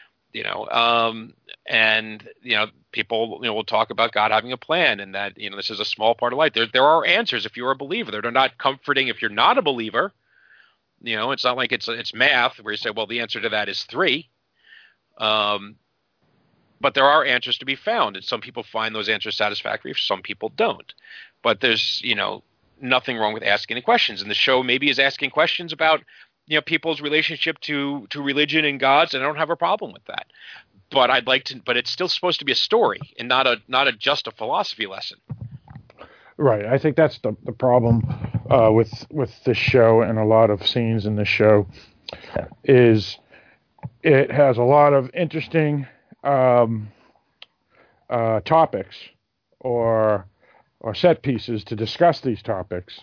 People, will talk about God having a plan, and that, this is a small part of life. There are answers if you're a believer. They're not comforting if you're not a believer. It's not like it's math where you say, well, the answer to that is 3. But there are answers to be found, and some people find those answers satisfactory, some people don't. But there's, nothing wrong with asking the questions. And the show maybe is asking questions about, people's relationship to religion and gods, and I don't have a problem with that. But but it's still supposed to be a story and not just a philosophy lesson. Right. I think that's the problem with this show, and a lot of scenes in this show is it has a lot of interesting topics or set pieces to discuss these topics.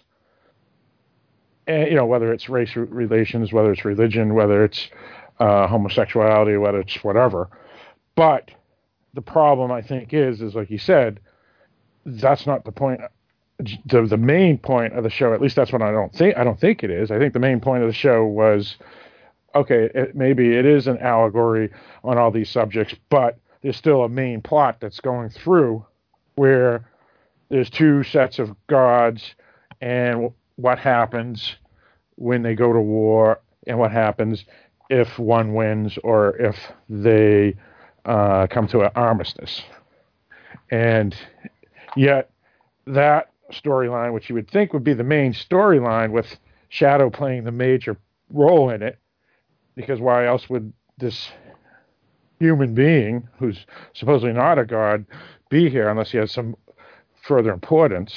And, whether it's race relations, whether it's religion, whether it's homosexuality, whether it's whatever. But the problem, I think, is like you said, that's not the point. The main point of the show, at least that's what I don't think it is. I think the main point of the show was, okay, maybe it is an allegory on all these subjects, but there's still a main plot that's going through where there's 2 sets of gods, and what happens when they go to war, and what happens if one wins or if they come to an armistice. And yet that storyline, which you would think would be the main storyline, with Shadow playing the major role in it, because why else would this human being, who's supposedly not a god, be here unless he has some further importance?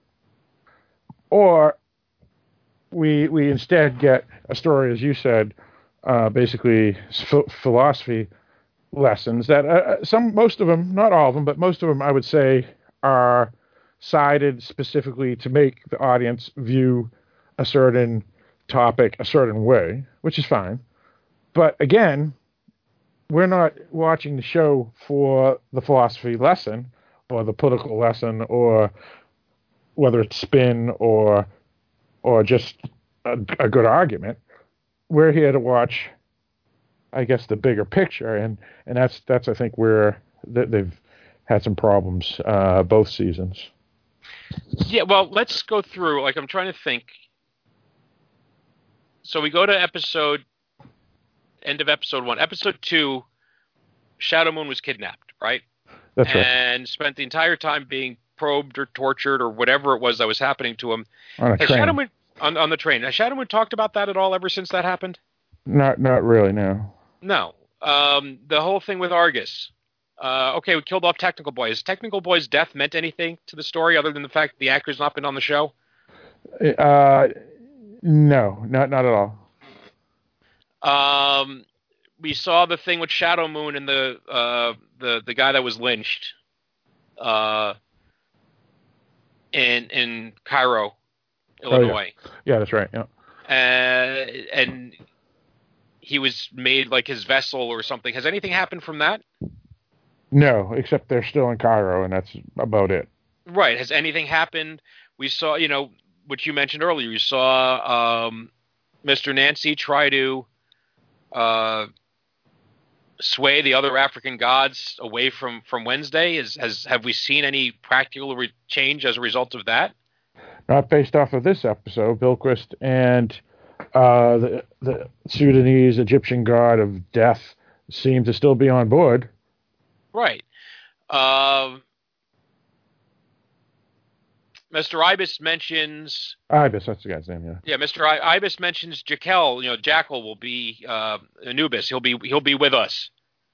Or we instead get a story, as you said, basically philosophy lessons that most of them, not all of them, but most of them, I would say, are sided specifically to make the audience view a certain topic a certain way, which is fine. But again, we're not watching the show for the philosophy lesson or the political lesson, or whether it's spin or just a good argument. We're here to watch, I guess, the bigger picture, and that's I think where they've had some problems both seasons. Yeah, well, let's go through. I'm trying to think. So we go to end of episode 1. Episode 2, Shadow Moon was kidnapped, right? That's right. And spent the entire time being probed or tortured or whatever it was that was happening to him. On a train. Shadow Moon, on the train. Has Shadow Moon talked about that at all ever since that happened? Not really, no. No. The whole thing with Argus. Okay, we killed off Technical Boy. Has Technical Boy's death meant anything to the story other than the fact the actor's not been on the show? No, not at all. We saw the thing with Shadow Moon and the guy that was lynched in Cairo, Illinois. Oh, yeah, that's right. Yeah. And he was made like his vessel or something. Has anything happened from that? No, except they're still in Cairo, and that's about it. Right. Has anything happened? We saw, what you mentioned earlier. You saw Mr. Nancy try to sway the other African gods away from Wednesday? Have we seen any practical change as a result of that? Not based off of this episode. Bilquist and the Sudanese Egyptian god of death seem to still be on board. Right. Mr. Ibis mentions... Ibis, that's the guy's name, yeah. Yeah, Mr. Ibis mentions Jackal. Jackal will be Anubis. He'll be with us.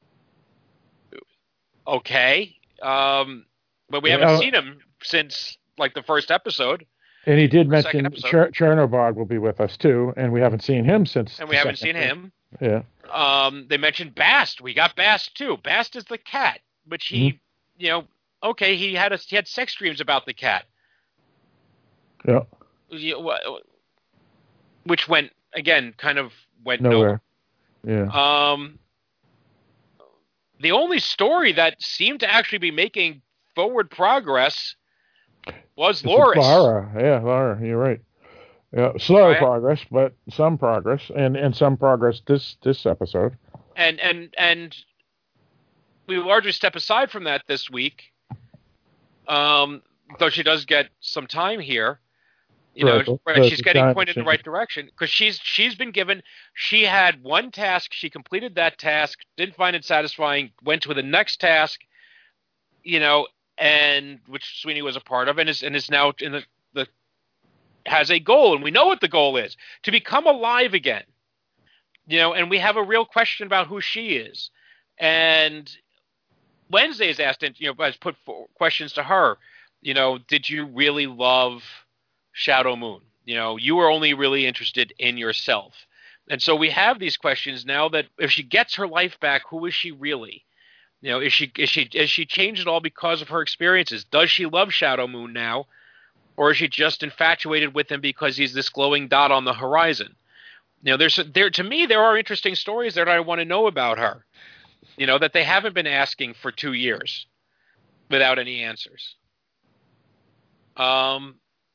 Okay. But we haven't seen him since, like, the first episode. And he did mention Chernobog will be with us, too, and we haven't seen him since... And we haven't seen him. Yeah. They mentioned Bast. We got Bast, too. Bast is the cat, which he, okay, he had sex dreams about the cat. Yeah. Which went nowhere. Yeah. The only story that seemed to actually be making forward progress was Loris. Lara, you're right. Yeah, slow progress, but some progress, and some progress this episode. And we largely step aside from that this week, though she does get some time here. She's getting pointed in the right direction because she's been given. She had one task. She completed that task. Didn't find it satisfying. Went to the next task. And which Sweeney was a part of, and is now in the has a goal, and we know what the goal is: to become alive again. And we have a real question about who she is. And Wednesday has asked, has put questions to her. Did you really love Shadow Moon? You were only really interested in yourself. And so we have these questions now that if she gets her life back, who is she really? Is she changed at all because of her experiences? Does she love Shadow Moon now? Or is she just infatuated with him because he's this glowing dot on the horizon? To me, there are interesting stories that I want to know about her. That they haven't been asking for 2 years without any answers. I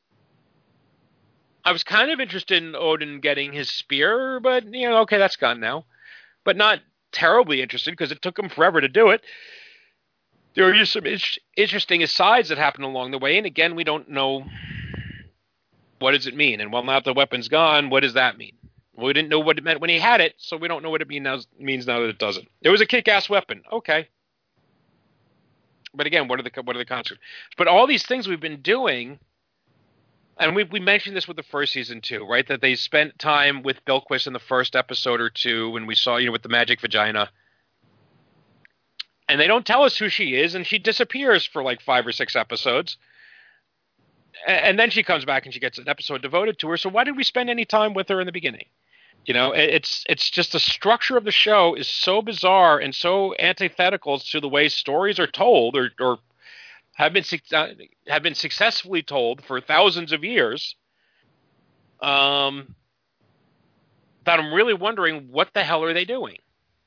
was kind of interested in Odin getting his spear, but, okay, that's gone now. But not terribly interested because it took him forever to do it. There are just some interesting asides that happened along the way, and again, we don't know what does it mean. And while now the weapon's gone, what does that mean? Well, we didn't know what it meant when he had it, so we don't know what it means now that it doesn't. It was a kick-ass weapon, okay. But again, what are the consequences? But all these things we've been doing, and we mentioned this with the first season too, right? That they spent time with Bilquist in the first episode or two when we saw, with the magic vagina. And they don't tell us who she is, and she disappears for like 5 or 6 episodes. And then she comes back and she gets an episode devoted to her. So why did we spend any time with her in the beginning? It's just the structure of the show is so bizarre and so antithetical to the way stories are told or have been successfully told for thousands of years. That I'm really wondering what the hell are they doing?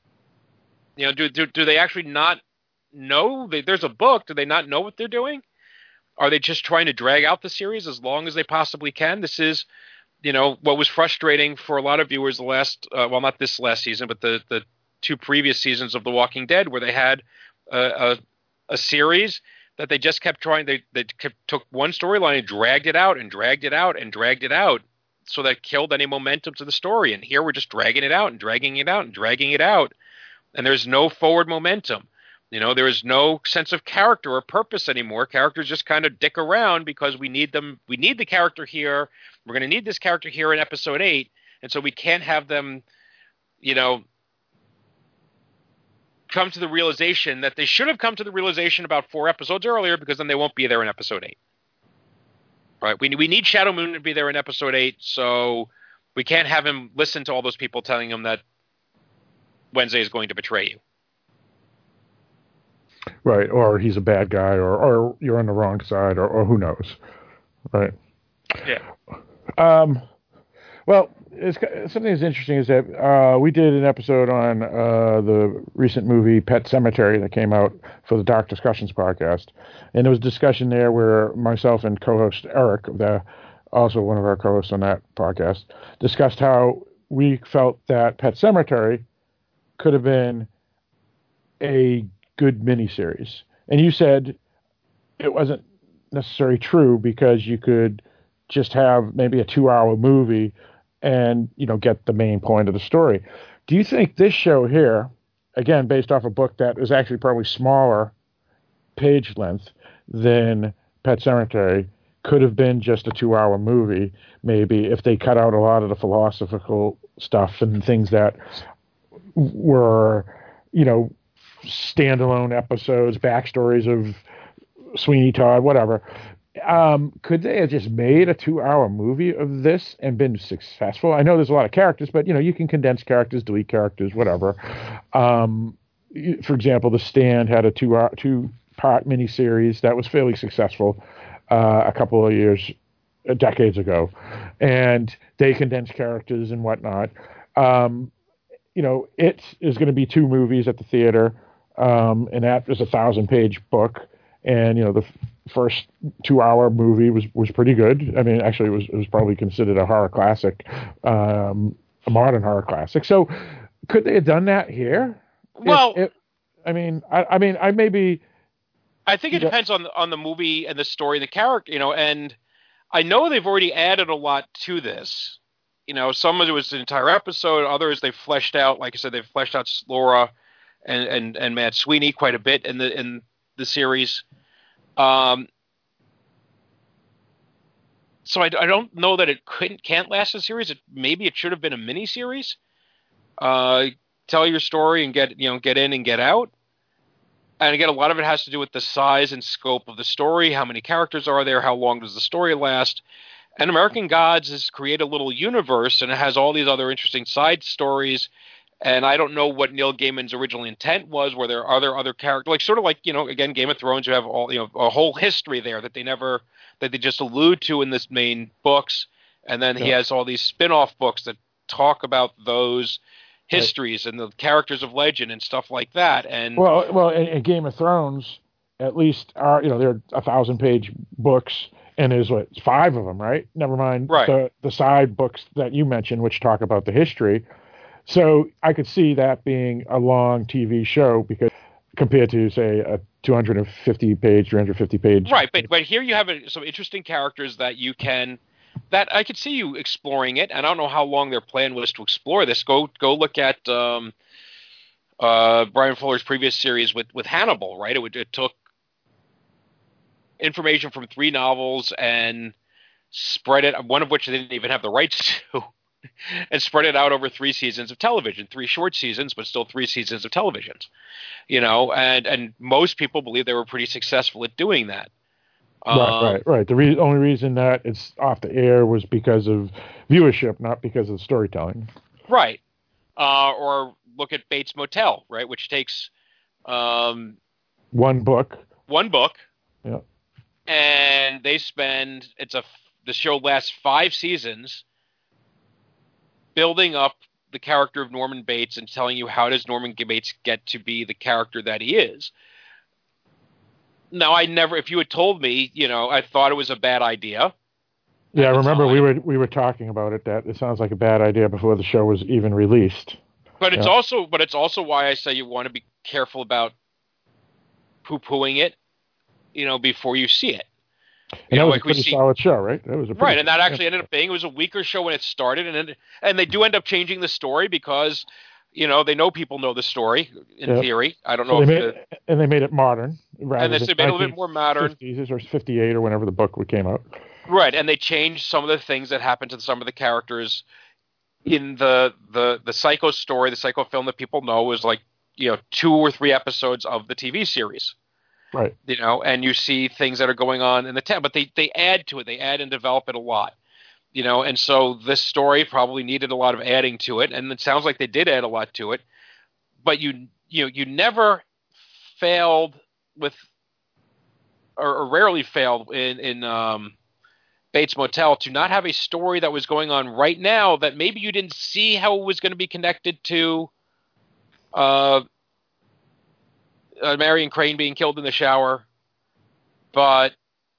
Do they actually not know? There's a book. Do they not know what they're doing? Are they just trying to drag out the series as long as they possibly can? This is, what was frustrating for a lot of viewers the last, not this last season, but the 2 previous seasons of The Walking Dead, where they had a series that they just kept trying. They took one storyline and dragged it out and dragged it out and dragged it out, so that killed any momentum to the story. And here we're just dragging it out and dragging it out and dragging it out, and there's no forward momentum. There is no sense of character or purpose anymore. Characters just kind of dick around because we need them. We need the character here. We're going to need this character here in episode 8. And so we can't have them, come to the realization that they should have come to the realization about 4 episodes earlier, because then they won't be there in episode 8. Right? We need Shadow Moon to be there in episode 8. So we can't have him listen to all those people telling him that Wednesday is going to betray you. Right, or he's a bad guy, or you're on the wrong side, or who knows, right? Yeah. Well, something that's interesting is that we did an episode on the recent movie Pet Sematary that came out for the Dark Discussions podcast, and there was a discussion there where myself and co-host Eric, also one of our co-hosts on that podcast, discussed how we felt that Pet Sematary could have been a good miniseries. And you said it wasn't necessarily true because you could just have maybe a 2-hour movie and, get the main point of the story. Do you think this show here, again, based off a book that is actually probably smaller page length than Pet Sematary, could have been just a 2-hour movie, maybe, if they cut out a lot of the philosophical stuff and things that were, standalone episodes, backstories of Sweeney Todd, whatever. Could they have just made a 2-hour movie of this and been successful? I know there's a lot of characters, but you can condense characters, delete characters, whatever. For example, The Stand had a two-part miniseries that was fairly successful a couple of years, decades ago, and they condensed characters and whatnot. It is going to be 2 movies at the theater, and that is a 1,000-page book. And the first 2-hour movie was pretty good. I mean, actually, it was probably considered a horror classic, a modern horror classic. So, could they have done that here? Well, I maybe. I think it depends on the movie and the story and the character. And I know they've already added a lot to this. Some of it was an entire episode. Others they've fleshed out. Like I said, they've fleshed out Laura and Matt Sweeney quite a bit in the series. So I don't know that it can't last a series. Maybe it should have been a mini series. Tell your story and get in and get out. And again, a lot of it has to do with the size and scope of the story. How many characters are there? How long does the story last? And American Gods has created a little universe, and it has all these other interesting side stories. And I don't know what Neil Gaiman's original intent was. Were there other characters, again, Game of Thrones, you have all a whole history there that they just allude to in this main books, and then he has all these spin-off books that talk about those histories and the characters of legend and stuff like that. And in Game of Thrones, at least there are 1,000-page books, and there's 5 of them, right? Never mind the side books that you mentioned, which talk about the history. So I could see that being a long TV show because compared to, say, a 250-page, 350-page. Right, but here you have some interesting characters that I could see you exploring it, and I don't know how long their plan was to explore this. Go look at Brian Fuller's previous series with Hannibal, right? It took information from 3 novels and spread it, one of which they didn't even have the rights to, and spread it out over 3 seasons of television, 3 short seasons, but still 3 seasons of television. And most people believe they were pretty successful at doing that. Right. The only reason that it's off the air was because of viewership, not because of the storytelling. Right. Or look at Bates Motel, right, which takes one book. Yeah. And they spend the show lasts 5 seasons building up the character of Norman Bates and telling you how does Norman Bates get to be the character that he is. Now, if you had told me, I thought it was a bad idea. Yeah, I remember we were talking about it, that it sounds like a bad idea before the show was even released. But it's also why I say you want to be careful about poo-pooing it, before you see it. And that was a pretty solid show, right? Right, and that actually ended up being, it was a weaker show when it started, and they do end up changing the story because, they know people know the story, in theory. I don't know and they made it modern. They made it a little bit more modern. 50s or 58 or whenever the book came out. Right, and they changed some of the things that happened to some of the characters in the Psycho story, the Psycho film that people know was 2 or 3 episodes of the TV series. Right. And you see things that are going on in the town, but they add to it. They add and develop it a lot. And so this story probably needed a lot of adding to it, and it sounds like they did add a lot to it. But you never failed with, or rarely failed in Bates Motel to not have a story that was going on right now that maybe you didn't see how it was going to be connected to Marion Crane being killed in the shower, but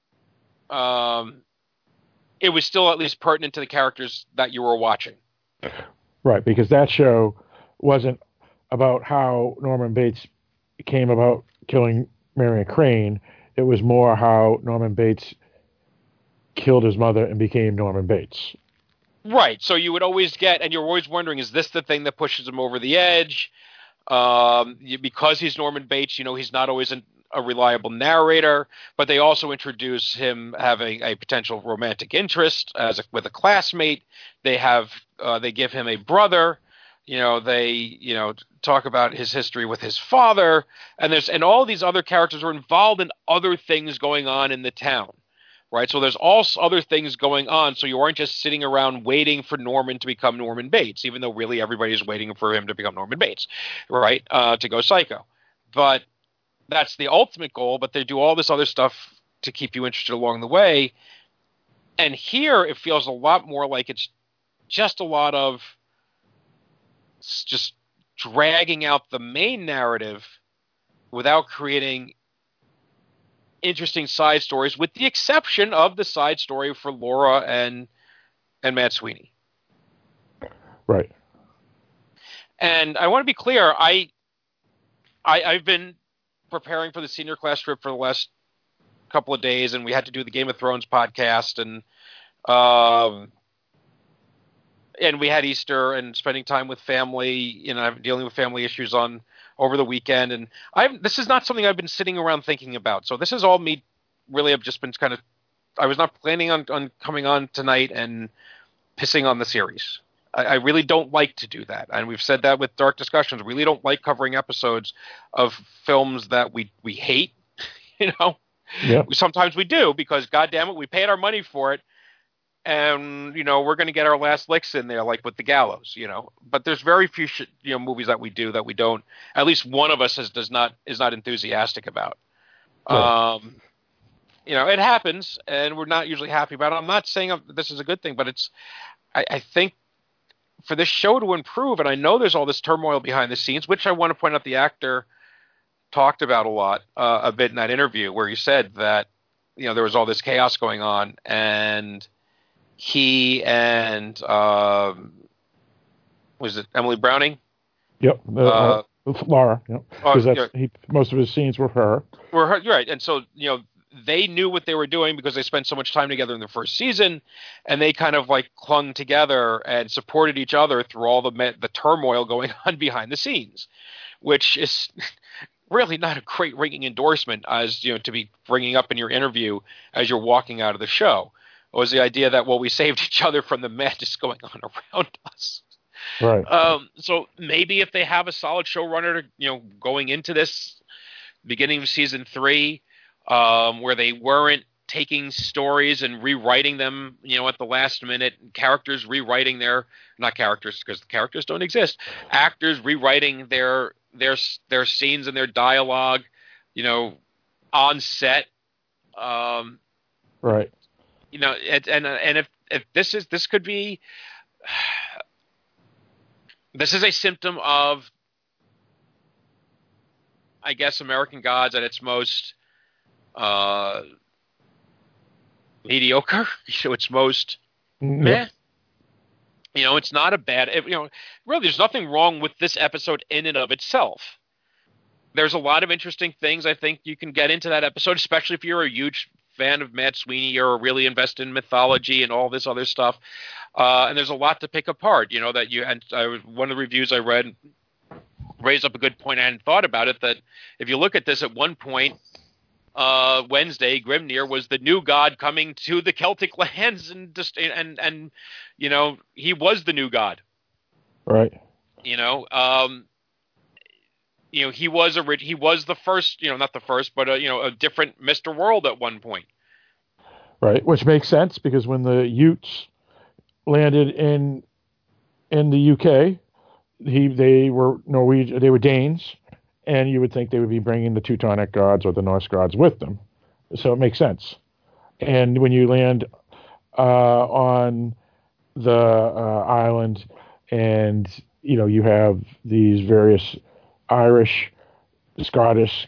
it was still at least pertinent to the characters that you were watching. Right, because that show wasn't about how Norman Bates came about killing Marion Crane. It was more how Norman Bates killed his mother and became Norman Bates. Right. So you would always get, and you're always wondering, is this the thing that pushes him over the edge? Because he's Norman Bates, he's not always a reliable narrator, but they also introduce him having a potential romantic interest with a classmate. They give him a brother. They talk about his history with his father, and all these other characters are involved in other things going on in the town. Right, so there's also other things going on, so you aren't just sitting around waiting for Norman to become Norman Bates, even though really everybody's waiting for him to become Norman Bates, right, to go psycho. But that's the ultimate goal, but they do all this other stuff to keep you interested along the way. And here it feels a lot more like it's just a lot of just dragging out the main narrative without creating interesting side stories, with the exception of the side story for Laura and Matt Sweeney. Right. And I want to be clear, I've been preparing for the senior class trip for the last couple of days, and we had to do the Game of Thrones podcast, and we had Easter and spending time with family, I'm dealing with family issues over the weekend, and this is not something I've been sitting around thinking about. So this is all me. Really, I've just been I was not planning on coming on tonight and pissing on the series. I really don't like to do that, and we've said that with Dark Discussions. We really don't like covering episodes of films that we hate. Yeah. Sometimes we do, because goddamn it, we paid our money for it. And we're going to get our last licks in there, like with The Gallows. But there's very few movies that we do that we don't. At least one of us is not enthusiastic about. Right. It happens, and we're not usually happy about it. I'm not saying this is a good thing, but I think for this show to improve, and I know there's all this turmoil behind the scenes, which I want to point out the actor talked about a bit in that interview, where he said that there was all this chaos going on, and he and was it Emily Browning? Yep, Laura. Yep, because most of his scenes were her. Right, and so they knew what they were doing because they spent so much time together in the first season, and they kind of like clung together and supported each other through all the turmoil going on behind the scenes, which is really not a great ringing endorsement as to be bringing up in your interview as you're walking out of the show. Was the idea that, we saved each other from the madness going on around us. Right. So maybe if they have a solid showrunner, going into this beginning of season 3, where they weren't taking stories and rewriting them, at the last minute, characters rewriting not characters because the characters don't exist, actors rewriting their scenes and their dialogue, on set. Right. And if this could be, this is a symptom of, I guess, American Gods at its most mediocre. Its most meh. It's not a bad. Really, there's nothing wrong with this episode in and of itself. There's a lot of interesting things I think you can get into that episode, especially if you're a huge fan of Matt Sweeney or really invested in mythology and all this other stuff. And there's a lot to pick apart. One of the reviews I read raised up a good point. I hadn't thought about it, that if you look at this, at one point, Wednesday, Grimnir was the new god coming to the Celtic lands, and he was the new god. Right. He was the first, not the first, but a different Mr. World at one point. Right, which makes sense because when the Utes landed in the UK, they were Norwegian, they were Danes, and you would think they would be bringing the Teutonic gods or the Norse gods with them. So it makes sense. And when you land on the island, and you have these various Irish, Scottish,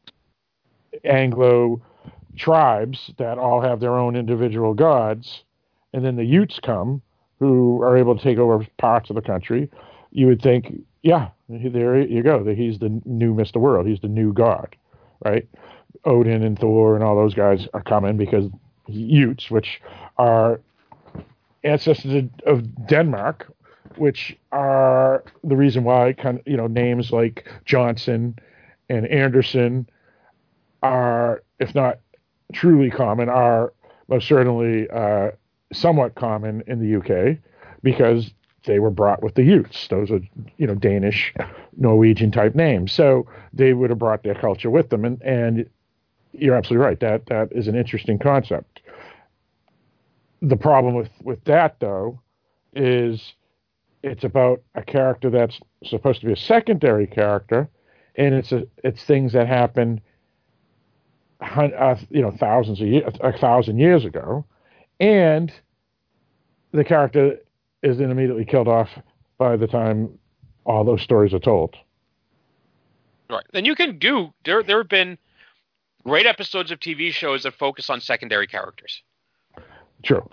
Anglo tribes that all have their own individual gods, and then the Utes come, who are able to take over parts of the country, you would think, yeah, There you go. He's the new Mr. World. He's the new god, right? Odin and Thor and all those guys are coming because Utes, which are ancestors of Denmark, which are the reason why names like Johnson and Anderson are, if not truly common, are most certainly somewhat common in the UK because they were brought with the Utes. Those are, Danish, Norwegian type names. So they would have brought their culture with them. And you're absolutely right. That is an interesting concept. The problem with that, though, is it's about a character that's supposed to be a secondary character, and it's things that happen, thousands of years, 1,000 years ago, and the character is then immediately killed off by the time all those stories are told. Right. And you can do there have been great episodes of TV shows that focus on secondary characters. True.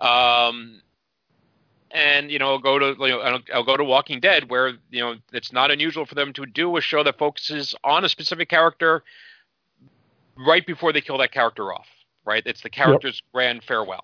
And I'll go to Walking Dead, where it's not unusual for them to do a show that focuses on a specific character right before they kill that character off. Right, it's the character's grand farewell.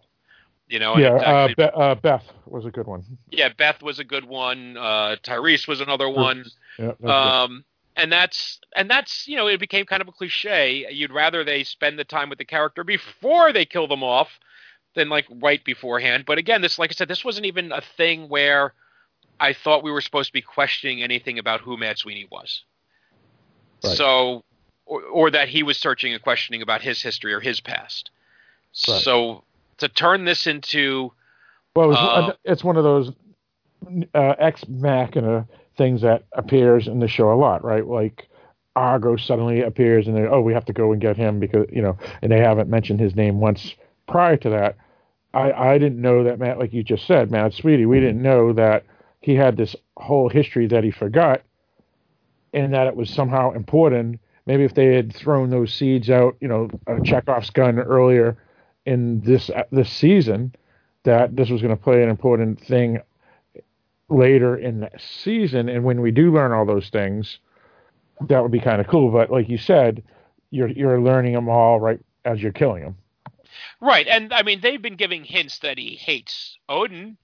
Beth was a good one. Yeah, Beth was a good one. Tyrese was another one. Yeah, and that's it became kind of a cliche. You'd rather they spend the time with the character before they kill them off than like right beforehand. But again, like I said, this wasn't even a thing where I thought we were supposed to be questioning anything about who Mad Sweeney was. Right. So, or that he was searching and questioning about his history or his past. Right. So to turn this into... Well, it's one of those ex machina things that appears in the show a lot, right? Like Argo suddenly appears and we have to go and get him because, and they haven't mentioned his name once prior to that. I didn't know that, Matt, like you just said, Mad Sweeney, we didn't know that he had this whole history that he forgot and that it was somehow important. Maybe if they had thrown those seeds out, Chekhov's gun earlier in this season, that this was going to play an important thing later in the season. And when we do learn all those things, that would be kind of cool. But like you said, you're learning them all right as you're killing them. Right, and I mean they've been giving hints that he hates Odin,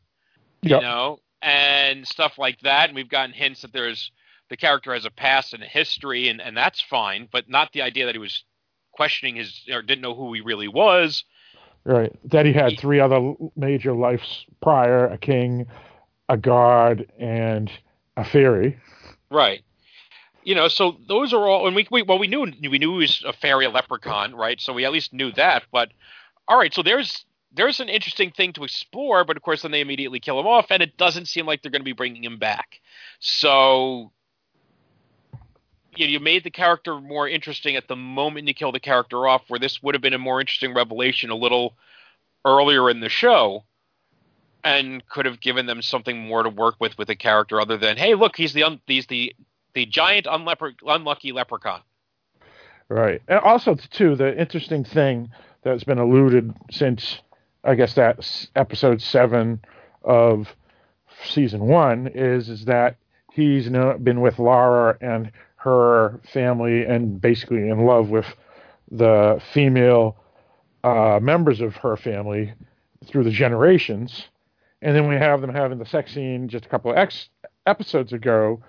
and stuff like that. And we've gotten hints that the character has a past and a history, and that's fine, but not the idea that he was questioning or didn't know who he really was. Right, that he had three other major lives prior: a king, a god, and a fairy. Right. So those are all, and we knew he was a fairy, a leprechaun, right? So we at least knew that. But all right, so there's an interesting thing to explore, but of course then they immediately kill him off, and it doesn't seem like they're going to be bringing him back. So you made the character more interesting at the moment you kill the character off, where this would have been a more interesting revelation a little earlier in the show, and could have given them something more to work with the character other than, hey, look, he's the giant unlucky leprechaun. Right. And also, too, the interesting thing that's been alluded since, I guess, that episode 7 of season 1 is that he's been with Laura and her family and basically in love with the female members of her family through the generations. And then we have them having the sex scene just a couple of episodes ago.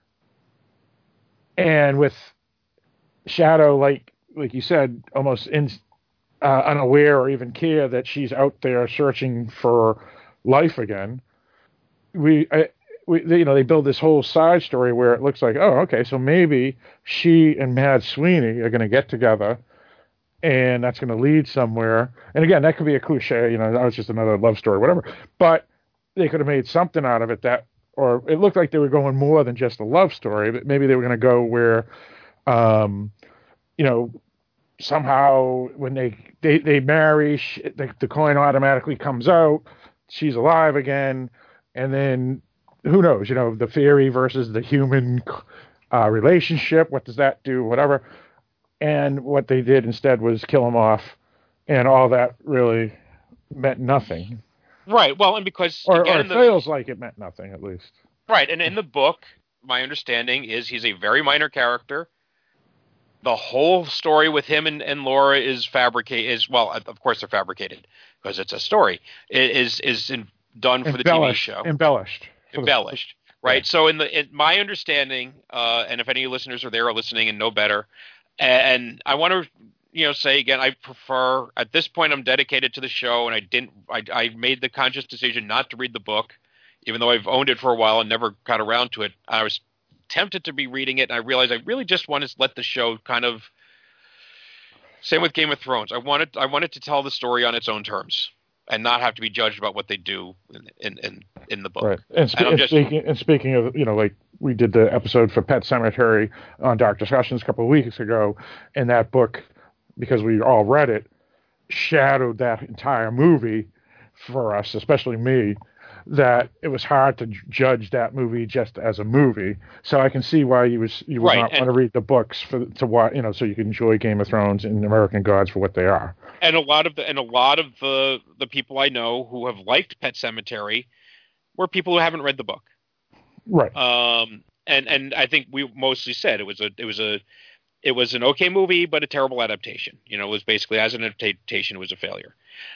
And with Shadow, like you said, almost unaware or even care that she's out there searching for life again, they build this whole side story where it looks like, oh, okay, so maybe she and Mad Sweeney are going to get together, and that's going to lead somewhere. And again, that could be a cliche, that was just another love story, whatever. But they could have made something out of it or it looked like they were going more than just a love story, but maybe they were going to go where, somehow when they marry, the coin automatically comes out, she's alive again, and then who knows, the fairy versus the human relationship, what does that do, whatever. And what they did instead was kill him off, and all that really meant nothing. Right. Well, and because or it feels like it meant nothing, at least. Right, and in the book, my understanding is he's a very minor character. The whole story with him and Laura is fabricated. Well, of course they're fabricated because it's a story. It is done for the TV show. Embellished. Right. Yeah. So in my understanding, and if any listeners are there or listening and know better, and I want to say again, I prefer at this point I'm dedicated to the show, and I made the conscious decision not to read the book, even though I've owned it for a while and never got around to it. I was tempted to be reading it, and I realized I really just want to let the show kind of. Same with Game of Thrones. I wanted to tell the story on its own terms and not have to be judged about what they do in the book. Right. And speaking of, like we did the episode for Pet Sematary on Dark Discussions a couple of weeks ago, and that book, because we all read it, shadowed that entire movie for us, especially me, that it was hard to judge that movie just as a movie. So I can see why you would not want to read the books to watch, so you can enjoy Game of Thrones and American Gods for what they are. And a lot of the people I know who have liked Pet Sematary were people who haven't read the book. Right. And I think we mostly said it was an okay movie, but a terrible adaptation. It was basically, as an adaptation, it was a failure.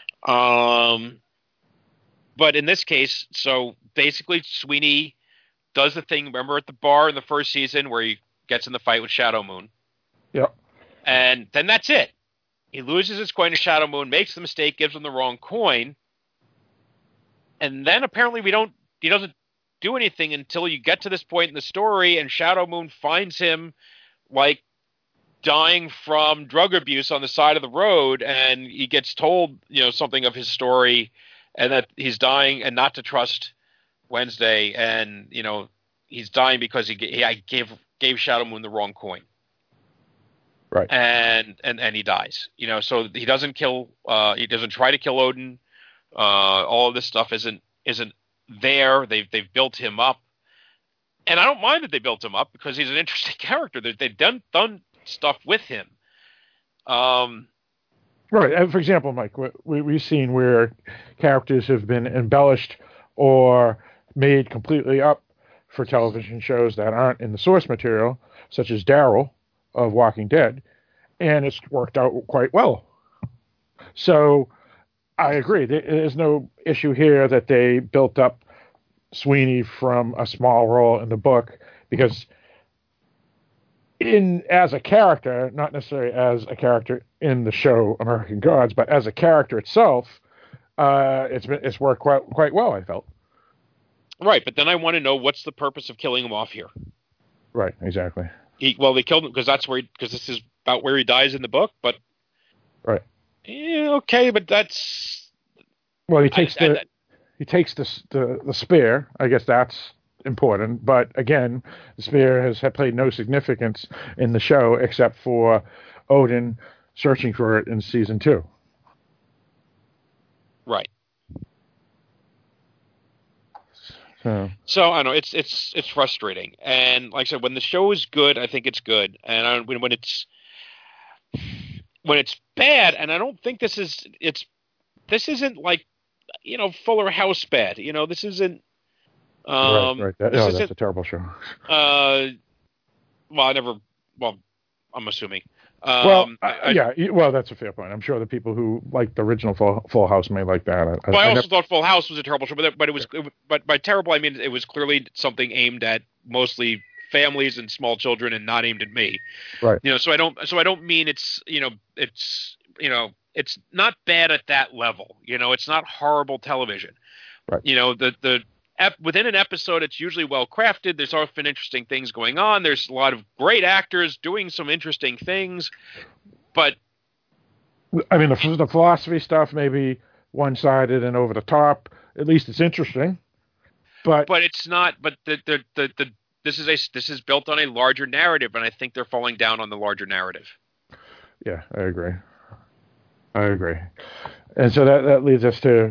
But in this case, so basically Sweeney does the thing, remember at the bar in the first season where he gets in the fight with Shadow Moon? Yep. And then that's it. He loses his coin to Shadow Moon, makes the mistake, gives him the wrong coin. And then apparently he doesn't do anything until you get to this point in the story, and Shadow Moon finds him like dying from drug abuse on the side of the road, and he gets told, something of his story, and that he's dying and not to trust Wednesday, and he's dying because he gave Shadow Moon the wrong coin. Right. And he dies. So he doesn't try to kill Odin. All of this stuff isn't there. They've built him up. And I don't mind that they built him up because he's an interesting character. They've done stuff with him. Right. For example, Mike, we've seen where characters have been embellished or made completely up for television shows that aren't in the source material, such as Daryl of Walking Dead, and it's worked out quite well. So I agree. There's no issue here that they built up Sweeney from a small role in the book, because as a character, not necessarily as a character in the show American Gods, but as a character itself, it's worked quite well, I felt. Right, but then I want to know, what's the purpose of killing him off here? Right, exactly. They killed him because this is about where he dies in the book, but right. Yeah, okay, but that's he takes the spear. I guess that's important, but again, the spear has played no significance in the show except for Odin searching for it in season 2. Right. So I know it's frustrating, and like I said, when the show is good, I think it's good, and when it's bad, and I don't think this isn't like Fuller House bad. This isn't. Right. That's a terrible show. I'm assuming. That's a fair point. I'm sure the people who like the original Full House may like that. I also thought Full House was a terrible show, but by terrible I mean it was clearly something aimed at mostly families and small children and not aimed at me. Right. So I don't mean it's not bad at that level. It's not horrible television. Right. Within an episode, it's usually well crafted. There's often interesting things going on. There's a lot of great actors doing some interesting things, but I mean, the philosophy stuff may be one-sided and over the top. At least it's interesting, but it's not. But this is built on a larger narrative, and I think they're falling down on the larger narrative. Yeah, I agree. And so that leads us to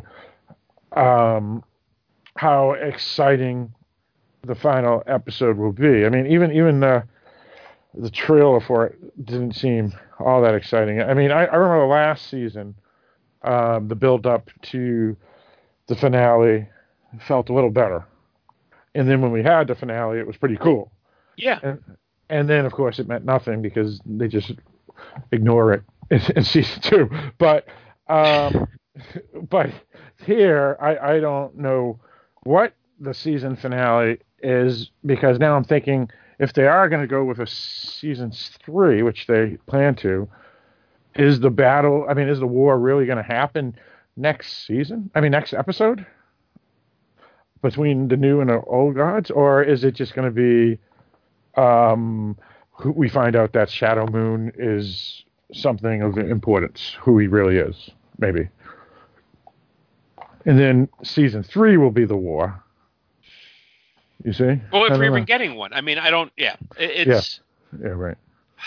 how exciting the final episode will be. I mean, even the trailer for it didn't seem all that exciting. I mean, I remember last season, the build up to the finale felt a little better. And then when we had the finale, it was pretty cool. Yeah. And then, of course, it meant nothing because they just ignore it in season 2. But but here, I don't know what the season finale is, because now I'm thinking if they are going to go with a season 3, which they plan to, is the war really going to happen next season? I mean, next episode? Between the new and the old gods? Or is it just going to be we find out that Shadow Moon is something of importance, who he really is, maybe. And then season 3 will be the war. You see? Well, if we're even getting one. I mean, I don't, it's... Yeah, right.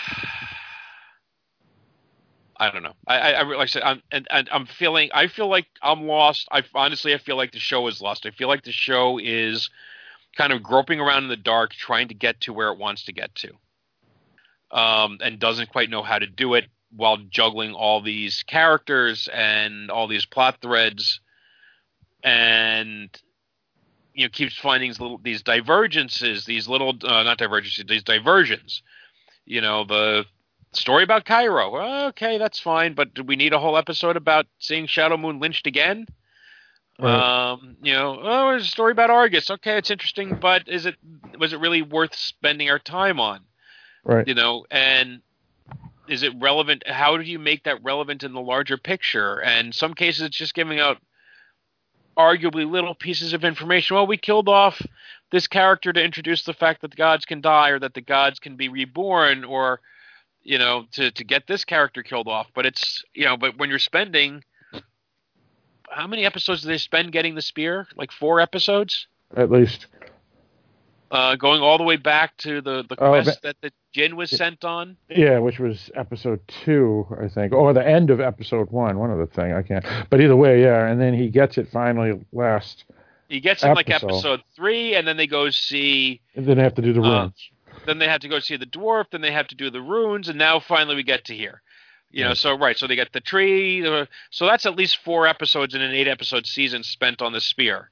I don't know. I like I said, I feel like I'm lost. Honestly, I feel like the show is lost. I feel like the show is kind of groping around in the dark, trying to get to where it wants to get to. And doesn't quite know how to do it while juggling all these characters and all these plot threads, and keeps finding these divergences, these little not divergences, these diversions. The story about Cairo, okay, that's fine, but do we need a whole episode about seeing Shadow Moon lynched again? Right. There's a story about Argus. Okay, it's interesting, but was it really worth spending our time on? Right. And is it relevant? How do you make that relevant in the larger picture? And in some cases, it's just giving out arguably little pieces of information. Well, we killed off this character to introduce the fact that the gods can die, or that the gods can be reborn, or to get this character killed off. But it's but when you're spending, how many episodes do they spend getting the spear? Like 4 episodes? At least. Going all the way back to the quest that the Jinn was sent on? Yeah, which was episode 2, I think. Or the end of episode 1, one of the thing. I can't. But either way, yeah. And then he gets it finally last. He gets it like episode 3, and then they go see... And then they have to do the runes. Then they have to go see the dwarf, then they have to do the runes, and now finally we get to here. So they get the tree. So that's at least 4 episodes in an 8-episode season spent on the spear.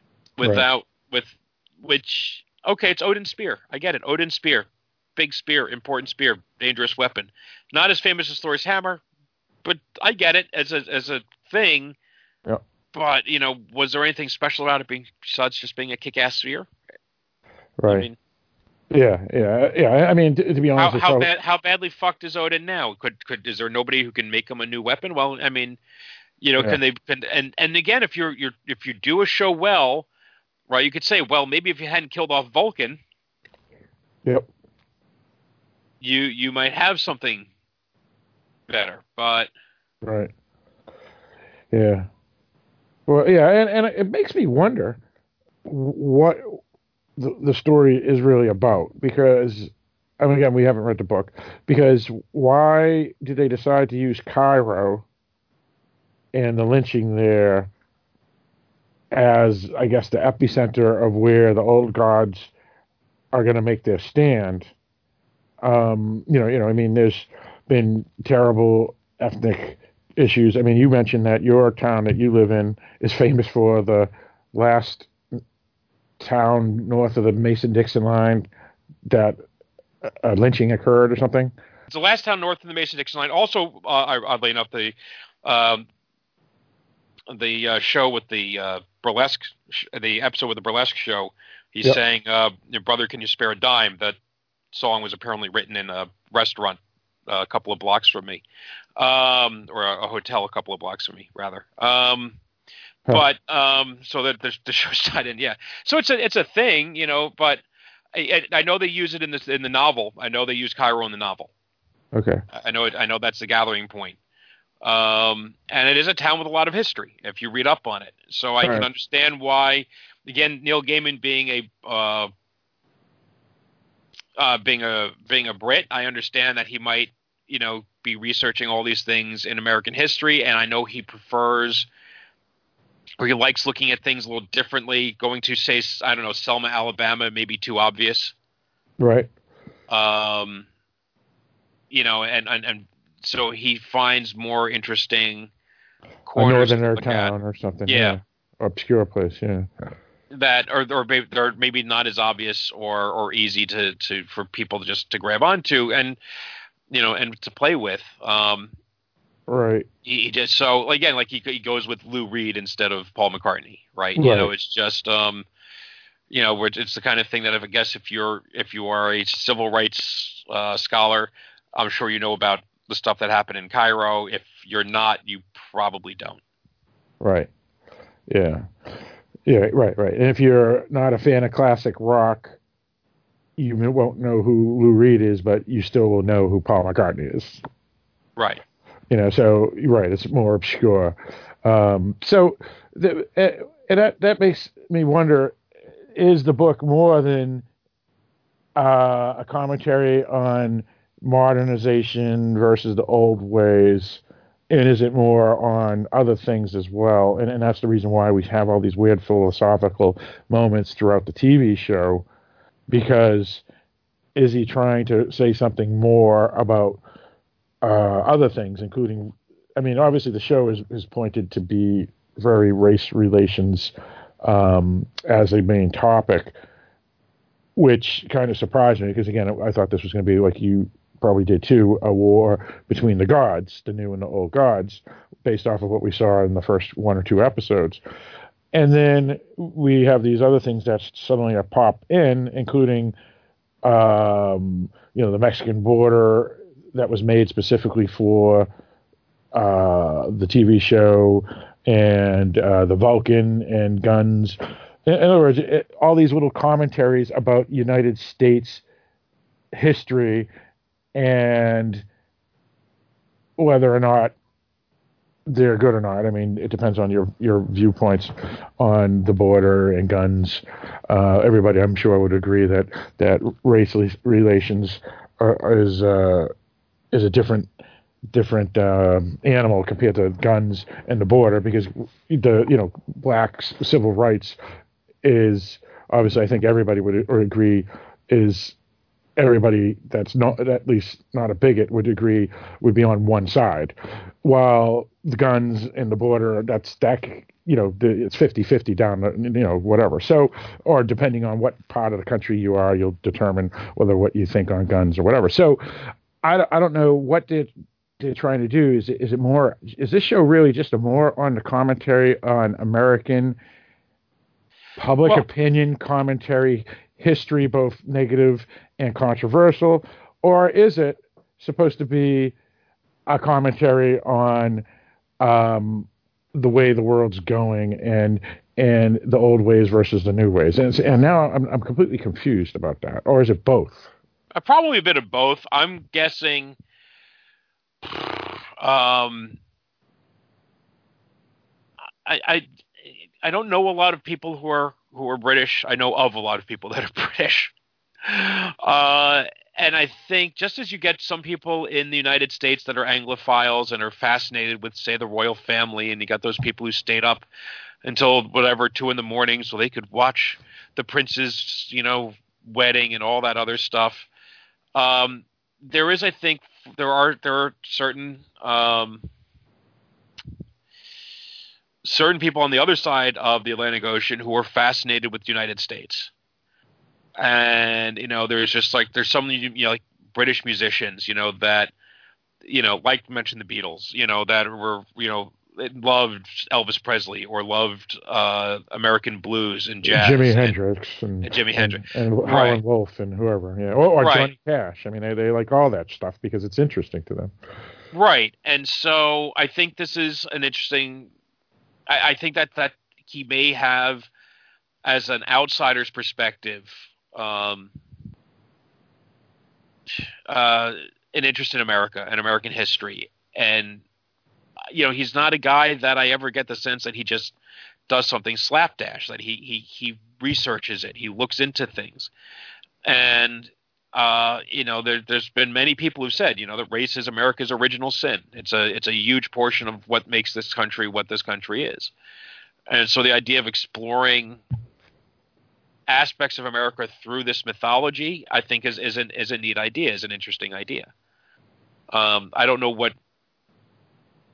Okay, it's Odin's spear. I get it. Odin's spear. Big spear, important spear, dangerous weapon. Not as famous as Thor's hammer, but I get it as a thing. Yeah. But, was there anything special about it besides just being a kick-ass spear? Right. I mean, yeah. I mean, to be honest, how badly fucked is Odin now? Is there nobody who can make him a new weapon? Well, I mean, can they? And again, if you do a show well, right, you could say, well, maybe if you hadn't killed off Vulcan, yep, you might have something better. But right, yeah, well, yeah, and it makes me wonder what the story is really about, because, I mean, again, we haven't read the book, because why did they decide to use Cairo and the lynching there as, I guess, the epicenter of where the old gods are going to make their stand? I mean, there's been terrible ethnic issues. I mean, you mentioned that your town that you live in is famous for the last town north of the Mason-Dixon line that lynching occurred or something. It's the last town north of the Mason-Dixon line. Also, oddly enough, the show with the burlesque, the episode with the burlesque show, he's saying, "Your brother, can you spare a dime?" That song was apparently written in a restaurant a couple of blocks from me, or a hotel a couple of blocks from me, rather. But so that the show's tied in, yeah. So it's a thing, But I know they use it in the novel. I know they use Cairo in the novel. Okay. I know that's the gathering point. And it is a town with a lot of history if you read up on it. So I can understand why. Again, Neil Gaiman being a Brit, I understand that he might be researching all these things in American history, and I know he prefers. Or he likes looking at things a little differently. Going to, say, I don't know, Selma, Alabama may be too obvious. Right. And so he finds more interesting corners. A northern town or something. Yeah. Obscure place, yeah. that or maybe they're maybe not as obvious or easy to for people to grab onto and and to play with. Right. He just so again like he goes with Lou Reed instead of Paul McCartney, right? Right. It's just where it's the kind of thing that I guess if you are a civil rights scholar, I'm sure you know about the stuff that happened in Cairo. If you're not, you probably don't. Right. Yeah. Yeah. Right. Right. And if you're not a fan of classic rock, you won't know who Lou Reed is, but you still will know who Paul McCartney is. Right. So right, it's more obscure. So and that makes me wonder: is the book more than a commentary on modernization versus the old ways? And is it more on other things as well? And that's the reason why we have all these weird philosophical moments throughout the TV show, because is he trying to say something more about other things, including, I mean, obviously the show is pointed to be very race relations as a main topic, which kind of surprised me because, again, I thought this was going to be, like you probably did too, a war between the gods, the new and the old gods, based off of what we saw in the first one or two episodes. And then we have these other things that suddenly pop in, including, the Mexican border that was made specifically for the TV show, and the Vulcan and guns. In other words, all these little commentaries about United States history and whether or not they're good or not. I mean, it depends on your viewpoints on the border and guns. Everybody, I'm sure, would agree that race relations is a different animal compared to guns and the border, because the black civil rights is obviously, I think everybody would agree, is everybody that's not, at least not a bigot, would agree would be on one side, while the guns and the border, it's 50-50 down, whatever. So, or depending on what part of the country you are, you'll determine whether what you think on guns or whatever. So I don't know what they're trying to do. Is this show really just a more on the commentary on American public opinion, commentary, history, both negative and controversial, or is it supposed to be a commentary on the way the world's going and the old ways versus the new ways? And now I'm completely confused about that. Or is it both? Probably a bit of both. I'm guessing. I don't know a lot of people who are British. I know of a lot of people that are British. And I think just as you get some people in the United States that are Anglophiles and are fascinated with, say, the royal family, and you got those people who stayed up until whatever 2 a.m. so they could watch the prince's, wedding and all that other stuff. There is, I think, there are certain people on the other side of the Atlantic Ocean who are fascinated with the United States. And, there's just there's some, like British musicians, that, like mentioned the Beatles, that were, loved Elvis Presley or loved American blues and jazz. Jimi Hendrix and Jimi Hendrix. And right. Howlin' Wolf and whoever. Yeah. Or right. Johnny Cash. I mean, they like all that stuff because it's interesting to them. Right. And so I think this is an interesting, I think that he may have, as an outsider's perspective, an interest in America and American history. And, he's not a guy that I ever get the sense that he just does something slapdash, that he researches it. He looks into things. And, there's been many people who've said, that race is America's original sin. It's a huge portion of what makes this country what this country is. And so the idea of exploring aspects of America through this mythology, I think is a neat idea, is an interesting idea. I don't know what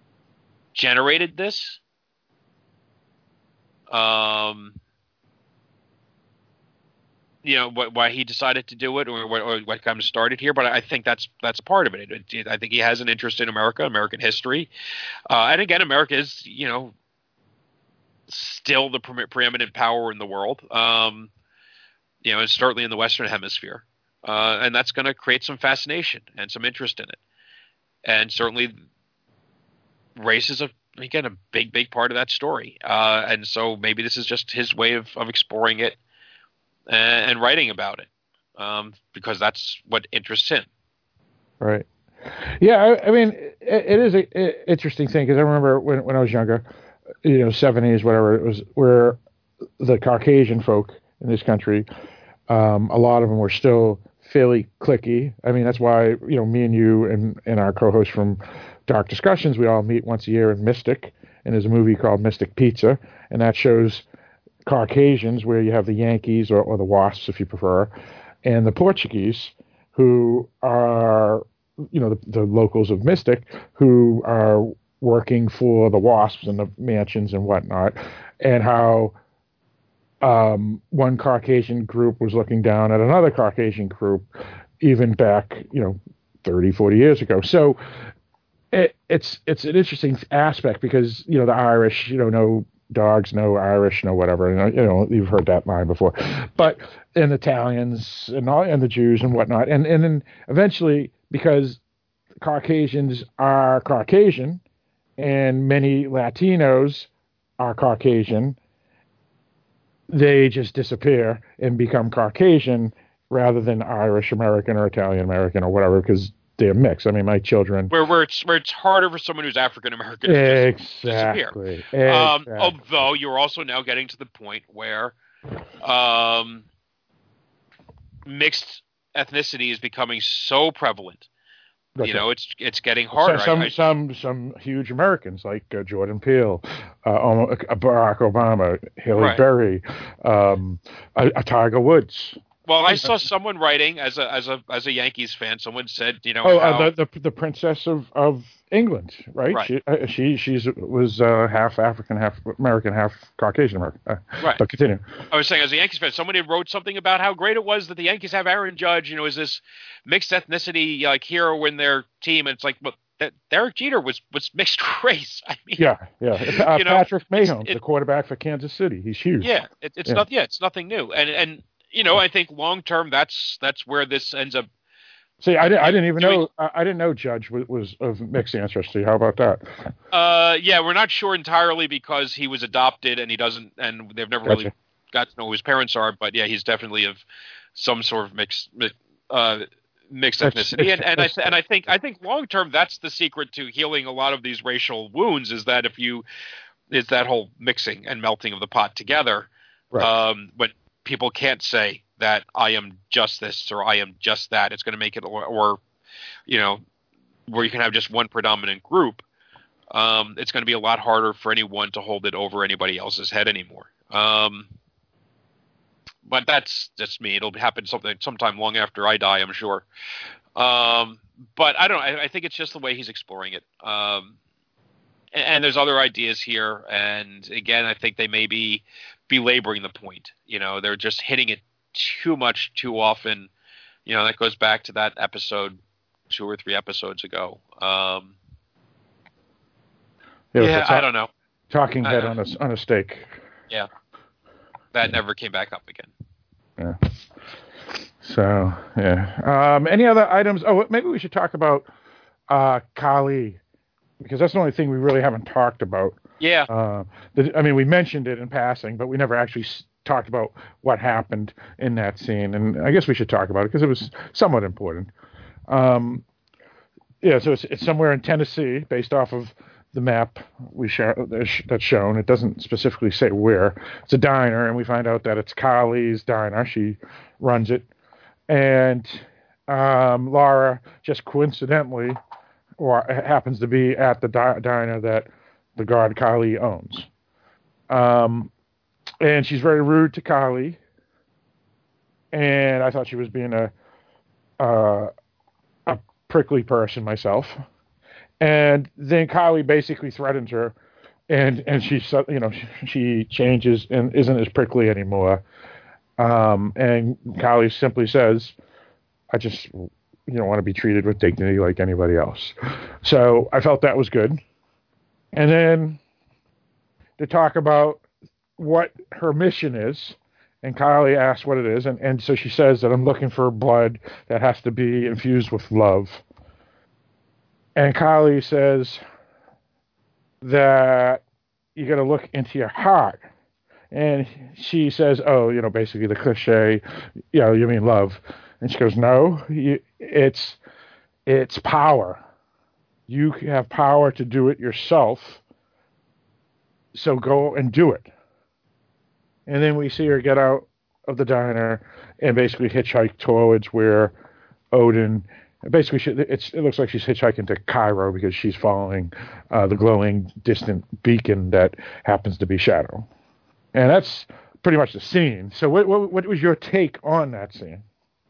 generated this. why he decided to do it, or what kind of started here. But I think that's part of it. I think he has an interest in America, American history, and again, America is still the preeminent power in the world. And certainly in the Western Hemisphere, and that's going to create some fascination and some interest in it, and certainly race is a big part of that story. And so maybe this is just his way of exploring it and writing about it, because that's what interests him. Right. Yeah, I mean, it is an interesting thing, because I remember when I was younger, 70s, whatever it was, where the Caucasian folk in this country, a lot of them were still fairly cliquey. I mean, that's why, me and you and our co-host from Dark Discussions, we all meet once a year in Mystic, and there's a movie called Mystic Pizza, and that shows Caucasians, where you have the Yankees or the Wasps, if you prefer, and the Portuguese, who are, the locals of Mystic, who are working for the Wasps and the mansions and whatnot, and how one Caucasian group was looking down at another Caucasian group, even back, 30, 40 years ago. So it's an interesting aspect, because, the Irish, no dogs, no Irish, no whatever. You've heard that line before. But and Italians and the Jews and whatnot, and then eventually, because Caucasians are Caucasian, and many Latinos are Caucasian, they just disappear and become Caucasian rather than Irish American or Italian American or whatever, because they're mixed. I mean, my children. Where it's harder for someone who's African American to disappear. Exactly. Although you're also now getting to the point where mixed ethnicity is becoming so prevalent. It's getting harder. Some huge Americans like Jordan Peele, Barack Obama, Haley Berry, Tiger Woods. Well, I saw someone writing as a Yankees fan. Someone said, the Princess of England, right? She was half African, half American, half Caucasian American. Right. But continue. I was saying, as a Yankees fan, somebody wrote something about how great it was that the Yankees have Aaron Judge. Is this mixed ethnicity hero in their team? And it's like, well, Derek Jeter was mixed race. I mean, yeah. Patrick Mahomes, the quarterback for Kansas City, he's huge. Yeah, it's nothing new, and I think long term, that's where this ends up. See, I didn't even know. I didn't know Judge was of mixed ancestry. How about that? Yeah, we're not sure entirely, because he was adopted, and he doesn't, and they've never really got to know who his parents are. But yeah, he's definitely of some sort of mixed ethnicity, and I think long term, that's the secret to healing a lot of these racial wounds, is that is that whole mixing and melting of the pot together. Right. When people can't say that I am just this or I am just that, it's going to make it, or where you can have just one predominant group. It's going to be a lot harder for anyone to hold it over anybody else's head anymore. But that's just me. It'll happen sometime long after I die, I'm sure. But I don't know. I think it's just the way he's exploring it. And there's other ideas here. And again, I think they may be belaboring the point. They're just hitting it too much too often. That goes back to that episode 2 or 3 episodes ago. I don't know. Talking head on a stake. Yeah. That never came back up again. Yeah. So, yeah. Any other items? Oh, maybe we should talk about Kali, because that's the only thing we really haven't talked about. Yeah. We mentioned it in passing, but we never actually talked about what happened in that scene. And I guess we should talk about it, because it was somewhat important. So it's somewhere in Tennessee, based off of the map that's shown. It doesn't specifically say where. It's a diner, and we find out that it's Kali's diner. She runs it. And Laura just coincidentally happens to be at the diner that the guard Kali owns. And she's very rude to Kali. And I thought she was being a prickly person myself. And then Kali basically threatens her, and she changes and isn't as prickly anymore. And Kali simply says, I just want to be treated with dignity like anybody else. So I felt that was good. And then to talk about what her mission is, and Kali asks what it is, and so she says that I'm looking for blood that has to be infused with love. And Kali says that you got to look into your heart. And she says, oh, basically the cliche, you mean love. And she goes, no, it's power. You have power to do it yourself. So go and do it. And then we see her get out of the diner and basically hitchhike towards where Odin. Basically, it looks like she's hitchhiking to Cairo because she's following the glowing distant beacon that happens to be Shadow. And that's pretty much the scene. So what was your take on that scene?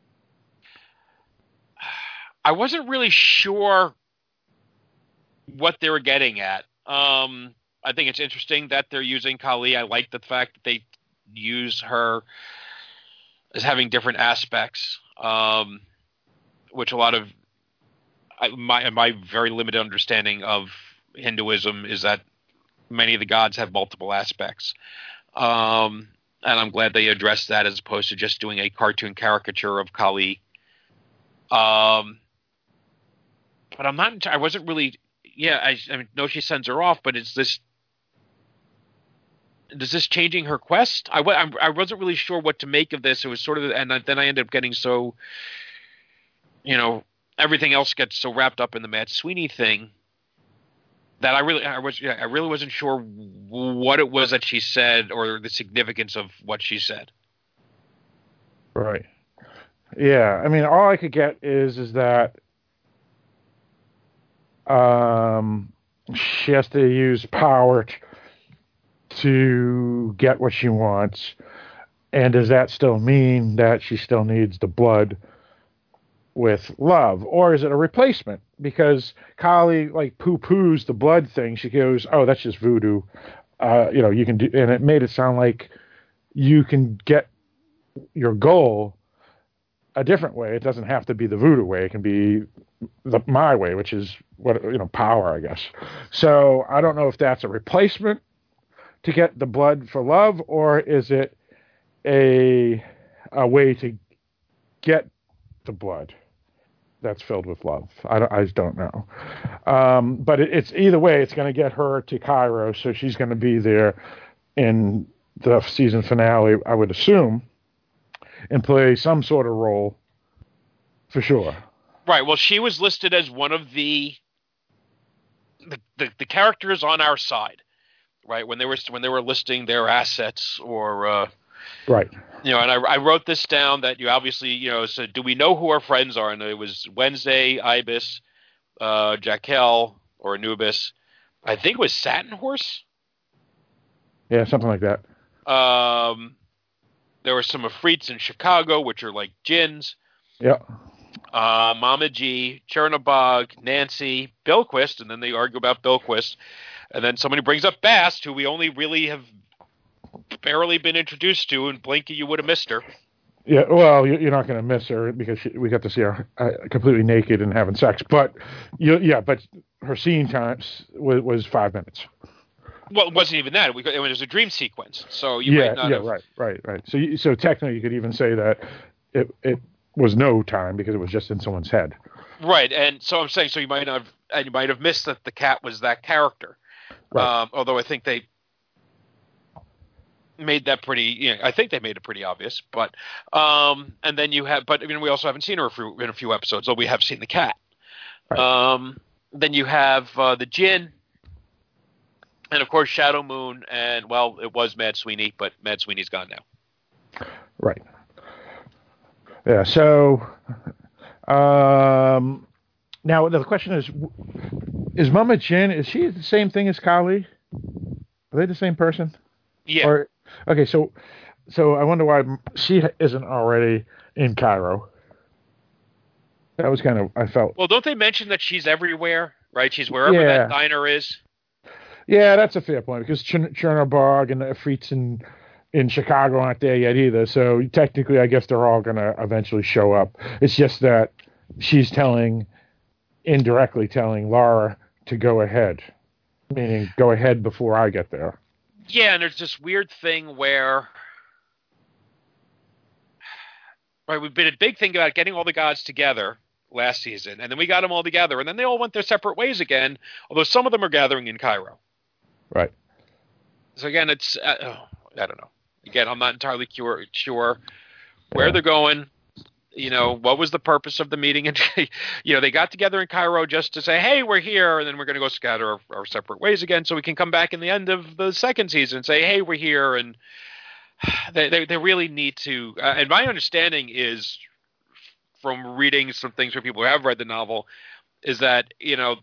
I wasn't really sure what they were getting at. I think it's interesting that they're using Kali. I like the fact that they use her as having different aspects, which a lot of my very limited understanding of Hinduism is that many of the gods have multiple aspects. And I'm glad they addressed that as opposed to just doing a cartoon caricature of Kali. But I'm not. I wasn't really. Yeah, I know she sends her off, but is this changing her quest? I wasn't really sure what to make of this. It was sort of, and then I ended up getting so, everything else gets so wrapped up in the Matt Sweeney thing that I really wasn't sure what it was that she said or the significance of what she said. Right. Yeah. I mean, all I could get is that she has to use power to get what she wants. And does that still mean that she still needs the blood with love? Or is it a replacement? Because Kali poo-poos the blood thing. She goes, oh, that's just voodoo. You can do, and it made it sound like you can get your goal a different way. It doesn't have to be the voodoo way. It can be my way, which is power, I guess. So I don't know if that's a replacement to get the blood for love, or is it a way to get the blood that's filled with love. I just don't know. But it's either way, it's going to get her to Cairo, so she's going to be there in the season finale, I would assume, and play some sort of role for sure. Right. Well, she was listed as one of the characters on our side, right? When they were listing their assets or right. And I wrote this down that you obviously, so do we know who our friends are? And it was Wednesday, Ibis, Jaquel, or Anubis. I think it was Satin Horse. Yeah, something like that. There were some Afrits in Chicago, which are like jinns. Yeah. Mama G, Chernobog, Nancy, Bilquist, and then they argue about Bilquist. And then somebody brings up Bast, who we only really have barely been introduced to, and Blinky, you would have missed her. Yeah, well, you're not going to miss her because we got to see her completely naked and having sex. But but her scene time was 5 minutes. Well, it wasn't even that. It was a dream sequence. So you might not have... right. So technically, you could even say that it was no time because it was just in someone's head. Right, and so I'm saying, so you might have missed that the cat was that character. Right. Although I think they made that pretty. I think they made it pretty obvious. But and then you have, but we also haven't seen her in a few episodes, though we have seen the cat. Right. Then you have the Jinn, and of course Shadow Moon, and well, it was Mad Sweeney, but Mad Sweeney's gone now. Right. Yeah. So now the question is Mama Jinn? Is she the same thing as Kali? Are they the same person? Yeah. Okay, so I wonder why she isn't already in Cairo. That was kind of, I felt. Well, don't they mention that she's everywhere, right? She's wherever that diner is. Yeah, that's a fair point, because Chernobog and the Afrits in in Chicago aren't there yet either. So technically, I guess they're all going to eventually show up. It's just that she's indirectly telling Laura to go ahead, meaning go ahead before I get there. Yeah, and there's this weird thing where, right, we've been a big thing about getting all the gods together last season, and then we got them all together, and then they all went their separate ways again, although some of them are gathering in Cairo. Right. So again, it's, I don't know. Again, I'm not entirely sure where they're going. You know, what was the purpose of the meeting? And, you know, they got together in Cairo just to say, hey, we're here, and then we're going to go scatter our separate ways again so we can come back in the end of the second season and say, hey, we're here. And they really need to, and my understanding is, from reading some things from people who have read the novel, is that, you know,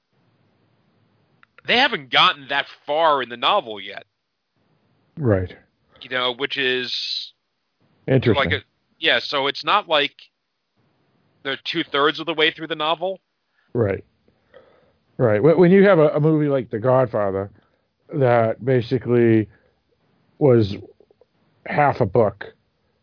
they haven't gotten that far in the novel yet. Right. You know, which is interesting. Yeah, so it's not like they're 2/3 of the way through the novel. Right. Right. When you have a movie like The Godfather that basically was half a book,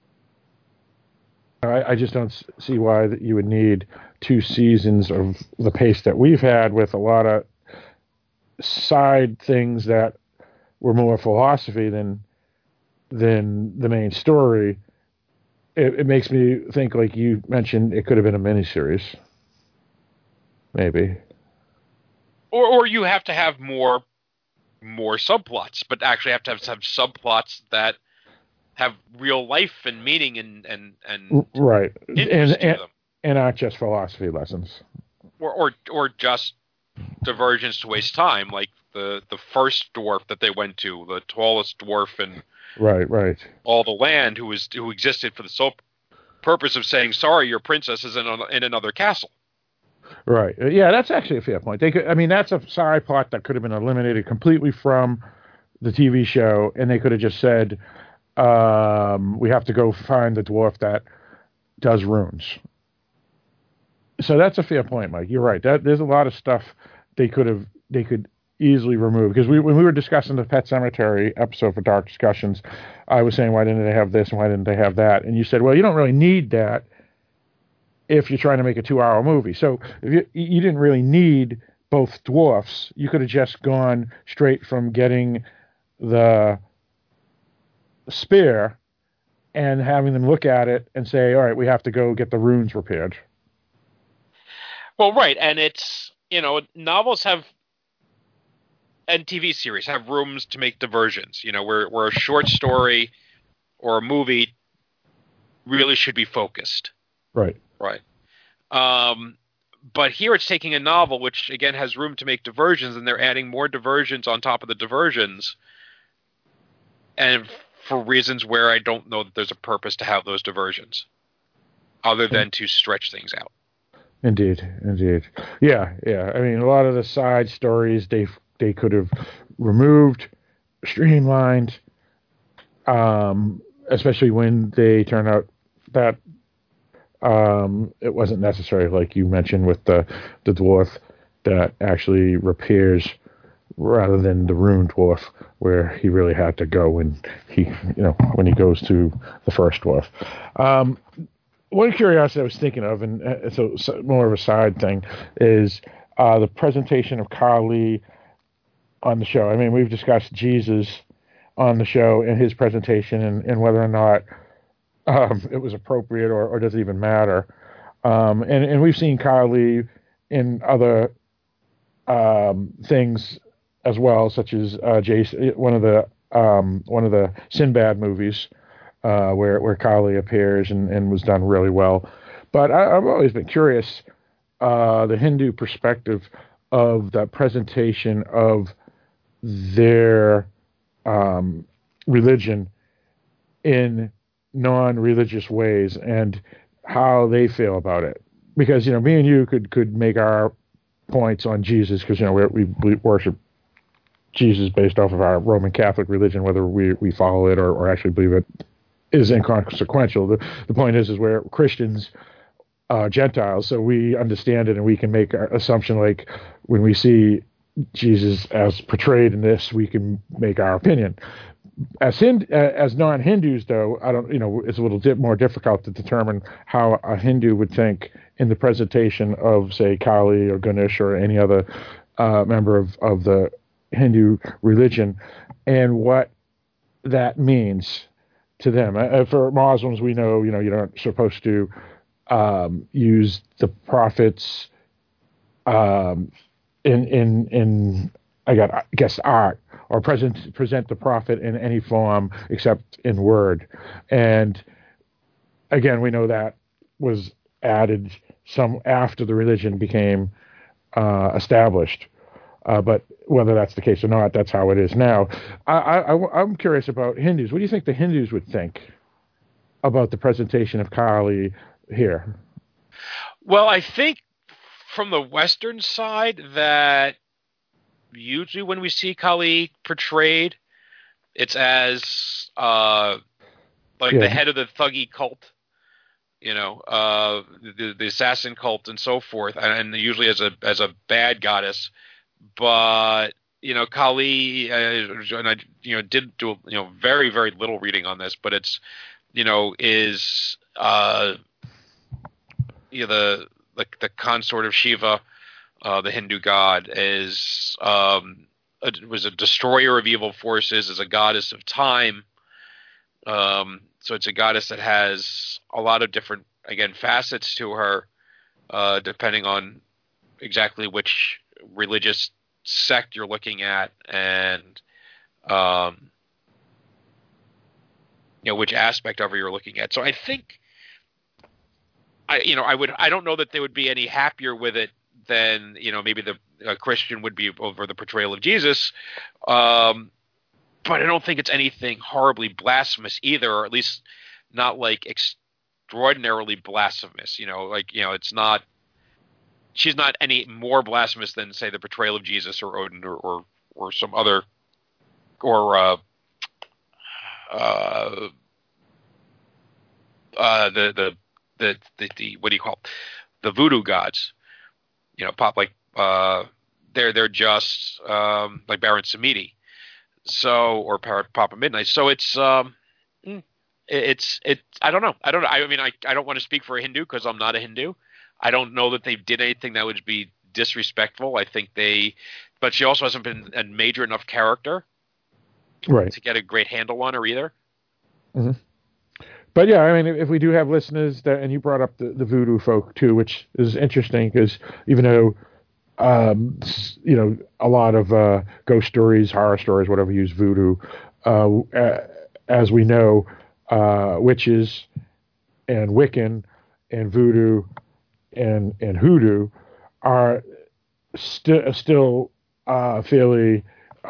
I just don't see why that you would need 2 seasons of the pace that we've had with a lot of side things that were more philosophy than the main story. It makes me think, like you mentioned, it could have been a miniseries, maybe. Or you have to have more subplots, but actually have to have some subplots that have real life and meaning and right, and not just philosophy lessons, or just diversions to waste time, like the first dwarf that they went to, the tallest dwarf in right all the land, who existed for the sole purpose of saying, sorry, your princess is in another castle. Right. Yeah, that's actually a fair point. That's a side plot that could have been eliminated completely from the TV show, and they could have just said, we have to go find the dwarf that does runes. So that's a fair point, Mike. You're right. There's a lot of stuff they could easily remove, because when we were discussing the Pet Sematary episode for Dark Discussions, I was saying, why didn't they have this and why didn't they have that? And you said, well, you don't really need that if you're trying to make a 2-hour movie. So if you didn't really need both dwarfs. You could have just gone straight from getting the spear and having them look at it and say, all right, we have to go get the runes repaired. Well, right. And it's, you know, novels have, and TV series have rooms to make diversions, you know, where a short story or a movie really should be focused. Right. Right. But here it's taking a novel, which again has room to make diversions, and they're adding more diversions on top of the diversions. And for reasons where I don't know that there's a purpose to have those diversions, other than to stretch things out. Indeed. Yeah. I mean, a lot of the side stories they could have removed, streamlined, especially when they turn out that it wasn't necessary, like you mentioned with the dwarf that actually repairs, rather than the rune dwarf where he really had to go when he goes to the first dwarf. One curiosity I was thinking of, and so more of a side thing, is the presentation of Kali on the show. I mean, we've discussed Jesus on the show and his presentation and whether or not it was appropriate or does it even matter. And we've seen Kali in other things as well, such as Jason, one of the Sinbad movies, where Kali appears and was done really well. But I've always been curious, the Hindu perspective of that presentation of their religion in non-religious ways and how they feel about it. Because, you know, me and you could make our points on Jesus, because, you know, we worship Jesus based off of our Roman Catholic religion, whether we follow it or actually believe it is inconsequential. The point is where Christians are Gentiles, so we understand it and we can make an assumption, like when we see Jesus as portrayed in this, we can make our opinion. As non-Hindus, though, I don't, it's a little bit more difficult to determine how a Hindu would think in the presentation of, say, Kali or Ganesh or any other member of the Hindu religion, and what that means to them. For Muslims, we know, you're not supposed to use the prophets in I guess art, or present the prophet in any form except in word. And again, we know that was added some after the religion became established. But whether that's the case or not, that's how it is now. I'm curious about Hindus. What do you think the Hindus would think about the presentation of Kali here? Well, I think from the Western side that usually when we see Kali portrayed, it's as the head of the thuggy cult, the assassin cult and so forth, and usually as a bad goddess. But Kali, and I did do very, very little reading on this, but it's is the consort of Shiva, the Hindu god, was a destroyer of evil forces, is a goddess of time. So it's a goddess that has a lot of different, again, facets to her, depending on exactly which religious sect you're looking at, and which aspect of her you're looking at. So I think I don't know that they would be any happier with it than maybe the Christian would be over the portrayal of Jesus, but I don't think it's anything horribly blasphemous either, or at least not like extraordinarily blasphemous. It's not. She's not any more blasphemous than, say, the portrayal of Jesus or Odin or some other, or the what do you call it? The voodoo gods, they're just like Baron Samedi, or Papa Midnight. So it's I don't know. I mean, I don't want to speak for a Hindu because I'm not a Hindu. I don't know that they did anything that would be disrespectful. I think but she also hasn't been a major enough character, right, to get a great handle on her either. Mm-hmm. But yeah, I mean, if we do have listeners and you brought up the voodoo folk too, which is interesting because even though, a lot of ghost stories, horror stories, whatever, use voodoo, as we know, witches and Wiccan and voodoo and hoodoo are still fairly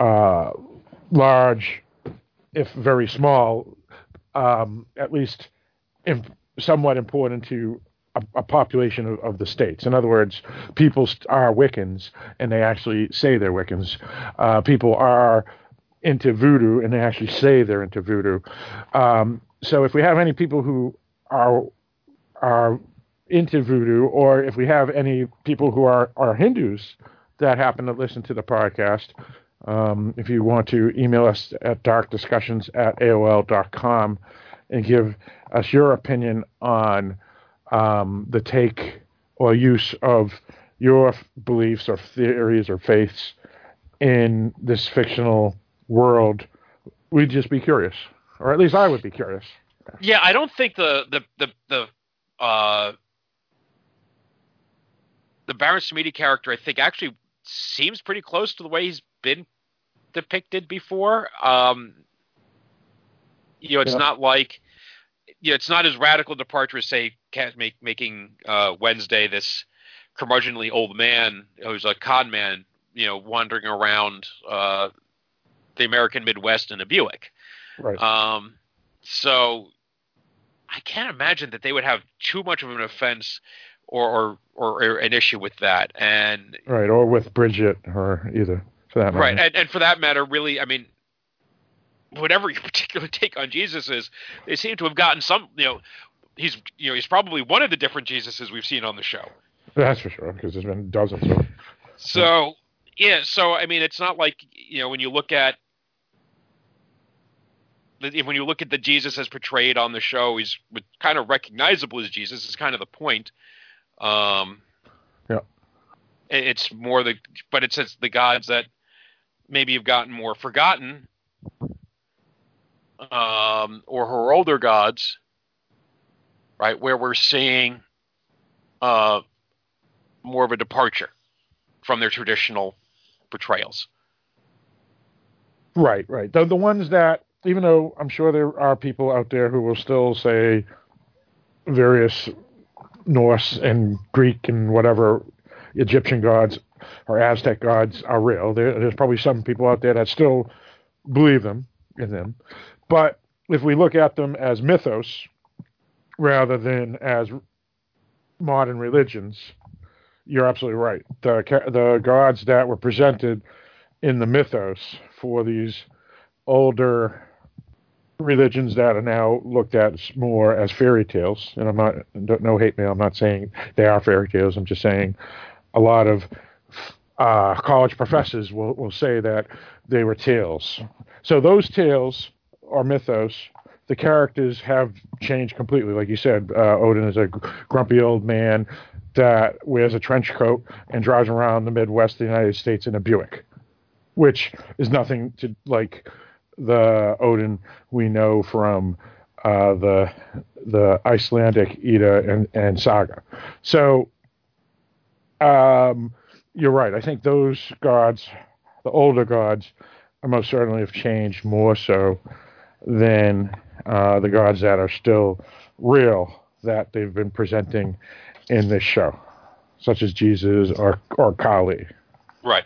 large, if very small, at least somewhat important to a population of the states. In other words, people are Wiccans, and they actually say they're Wiccans. People are into voodoo, and they actually say they're into voodoo. So if we have any people who are into voodoo, or if we have any people who are Hindus that happen to listen to the podcast, if you want to email us at darkdiscussions@aol.com and give us your opinion on the take or use of your beliefs or theories or faiths in this fictional world, we'd just be curious, or at least I would be curious. Yeah, I don't think the Baron Samedi character, I think, actually seems pretty close to the way he's been depicted before. It's not like, it's not as radical departure as, say, making Wednesday this curmudgeonly old man who's a con man, wandering around the American Midwest in a Buick. Right. So I can't imagine that they would have too much of an offense or an issue with that. And right, or with Bridget, or either, for that matter. Right, and for that matter, really, I mean, whatever your particular take on Jesus is, they seem to have gotten some. He's probably one of the different Jesuses we've seen on the show. That's for sure, because there's been dozens of them. So I mean, it's not like when you look at when you look at the Jesus as portrayed on the show, he's kind of recognizable as Jesus. Is kind of the point. Yeah. It's more but it's the gods that maybe have gotten more forgotten, or her older gods, right? Where we're seeing more of a departure from their traditional portrayals. Right. The ones that, even though I'm sure there are people out there who will still say various Norse and Greek and whatever Egyptian gods or Aztec gods are real. There's probably some people out there that still believe in them. But if we look at them as mythos rather than as modern religions, you're absolutely right. The gods that were presented in the mythos for these older religions that are now looked at more as fairy tales, and no hate mail, I'm not saying they are fairy tales, I'm just saying a lot of college professors will say that they were tales. So those tales or mythos, the characters have changed completely. Like you said, Odin is a grumpy old man that wears a trench coat and drives around the Midwest of the United States in a Buick, which is nothing to like the Odin we know from the Icelandic Edda and Saga. So you're right. I think those gods, the older gods, most certainly have changed more so than the gods that are still real that they've been presenting in this show, such as Jesus or Kali. Right.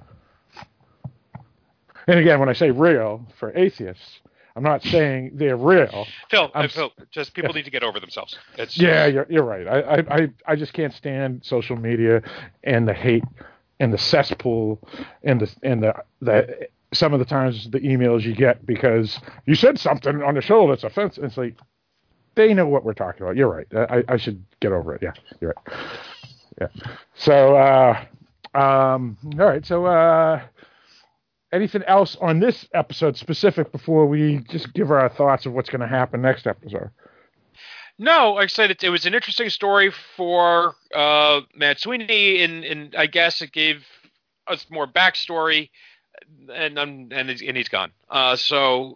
And again, when I say real for atheists, I'm not saying they're real. Phil, just people need to get over themselves. You're right. I just can't stand social media and the hate and the cesspool and the some of the times the emails you get because you said something on the show that's offensive. It's like they know what we're talking about. You're right. I should get over it. Yeah, you're right. Yeah. So all right. So anything else on this episode specific before we just give our thoughts of what's going to happen next episode? No, like I said, it was an interesting story for Matt Sweeney, and I guess it gave us more backstory, and he's gone. So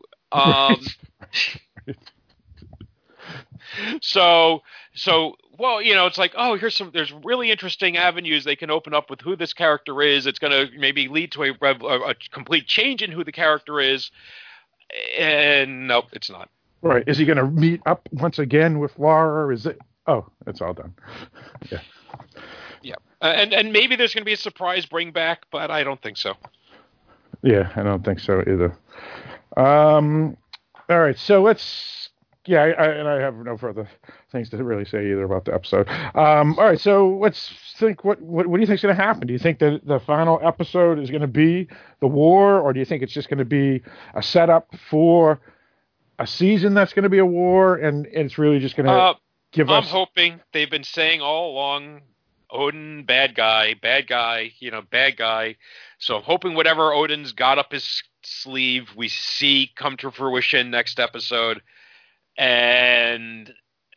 well, it's like, oh, there's really interesting avenues they can open up with who this character is. It's going to maybe lead to a complete change in who the character is. And nope, it's not. Right. Is he going to meet up once again with Laura? Or is it? Oh, it's all done. Yeah. Yeah. And maybe there's going to be a surprise bring back, but I don't think so. Yeah, I don't think so either. All right. So let's. Yeah, I have no further things to really say either about the episode. All right, so let's think. What do you think is going to happen? Do you think that the final episode is going to be the war, or do you think it's just going to be a setup for a season that's going to be a war, and it's really just going to give us? I'm hoping they've been saying all along, Odin, bad guy, bad guy. So I'm hoping whatever Odin's got up his sleeve, we see come to fruition next episode. And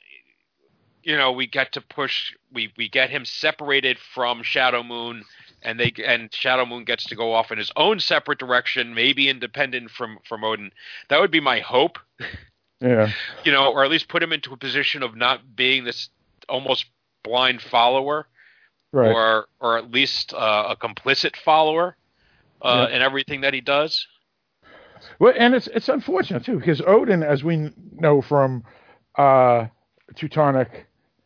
we get to push. We get him separated from Shadow Moon, and Shadow Moon gets to go off in his own separate direction, maybe independent from Odin. That would be my hope. Yeah. Or at least put him into a position of not being this almost blind follower, right. or at least a complicit follower in everything that he does. Well, and it's unfortunate too because Odin, as we know from Teutonic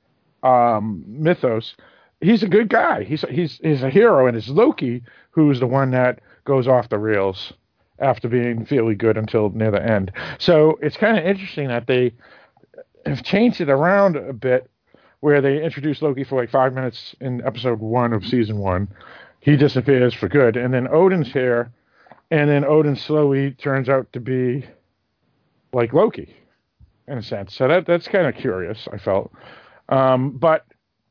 mythos, he's a good guy. He's a hero, and it's Loki who's the one that goes off the rails after being fairly good until near the end. So it's kind of interesting that they have changed it around a bit, where they introduce Loki for like 5 minutes in episode 1 of season 1. He disappears for good, and then Odin's here. And then Odin slowly turns out to be like Loki, in a sense. So that's kind of curious, I felt. But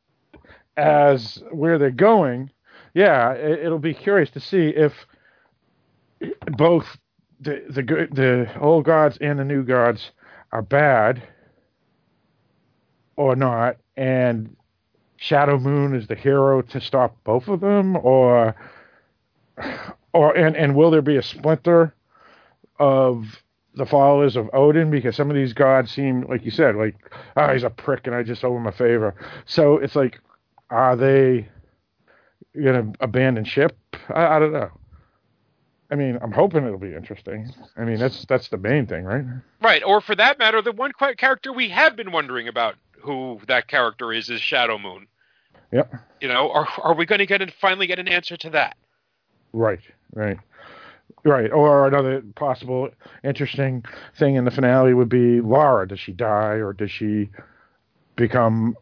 as where they're going, yeah, it'll be curious to see if both the old gods and the new gods are bad or not, and Shadow Moon is the hero to stop both of them, or will there be a splinter of the followers of Odin? Because some of these gods seem, like you said, like, oh, he's a prick and I just owe him a favor. So it's like, are they going to abandon ship? I don't know. I mean, I'm hoping it'll be interesting. I mean, that's the main thing, right? Right, or for that matter, the one character we have been wondering about who that character is Shadow Moon. Yep. You know, are we going to finally get an answer to that? Right. Or another possible interesting thing in the finale would be Laura. Does she die, or does she become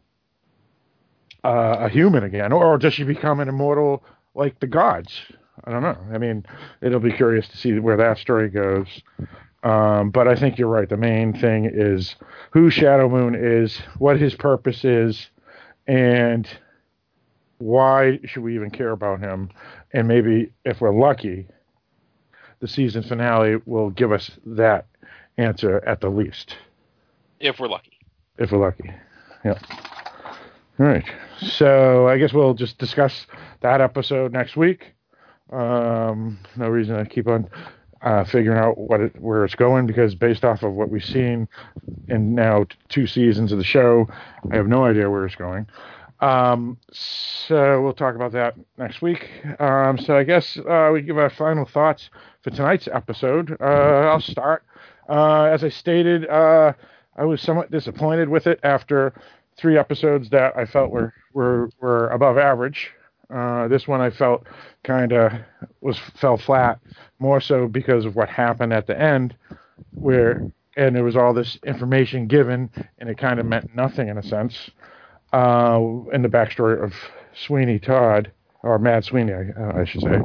a human again, or does she become an immortal like the gods? I don't know. I mean, it'll be curious to see where that story goes. But I think you're right. The main thing is who Shadow Moon is, what his purpose is, and why should we even care about him? And maybe, if we're lucky, the season finale will give us that answer at the least. If we're lucky. Yeah. All right. So I guess we'll just discuss that episode next week. No reason to keep on figuring out where it's going, because based off of what we've seen in now 2 seasons of the show, I have no idea where it's going. So we'll talk about that next week. So I guess we give our final thoughts for tonight's episode. I'll start. As I stated, I was somewhat disappointed with it after 3 episodes that I felt were above average. This one I felt kind of fell flat, more so because of what happened at the end, and there was all this information given, and it kind of meant nothing in a sense. In the backstory of Sweeney Todd, or Mad Sweeney, I should say.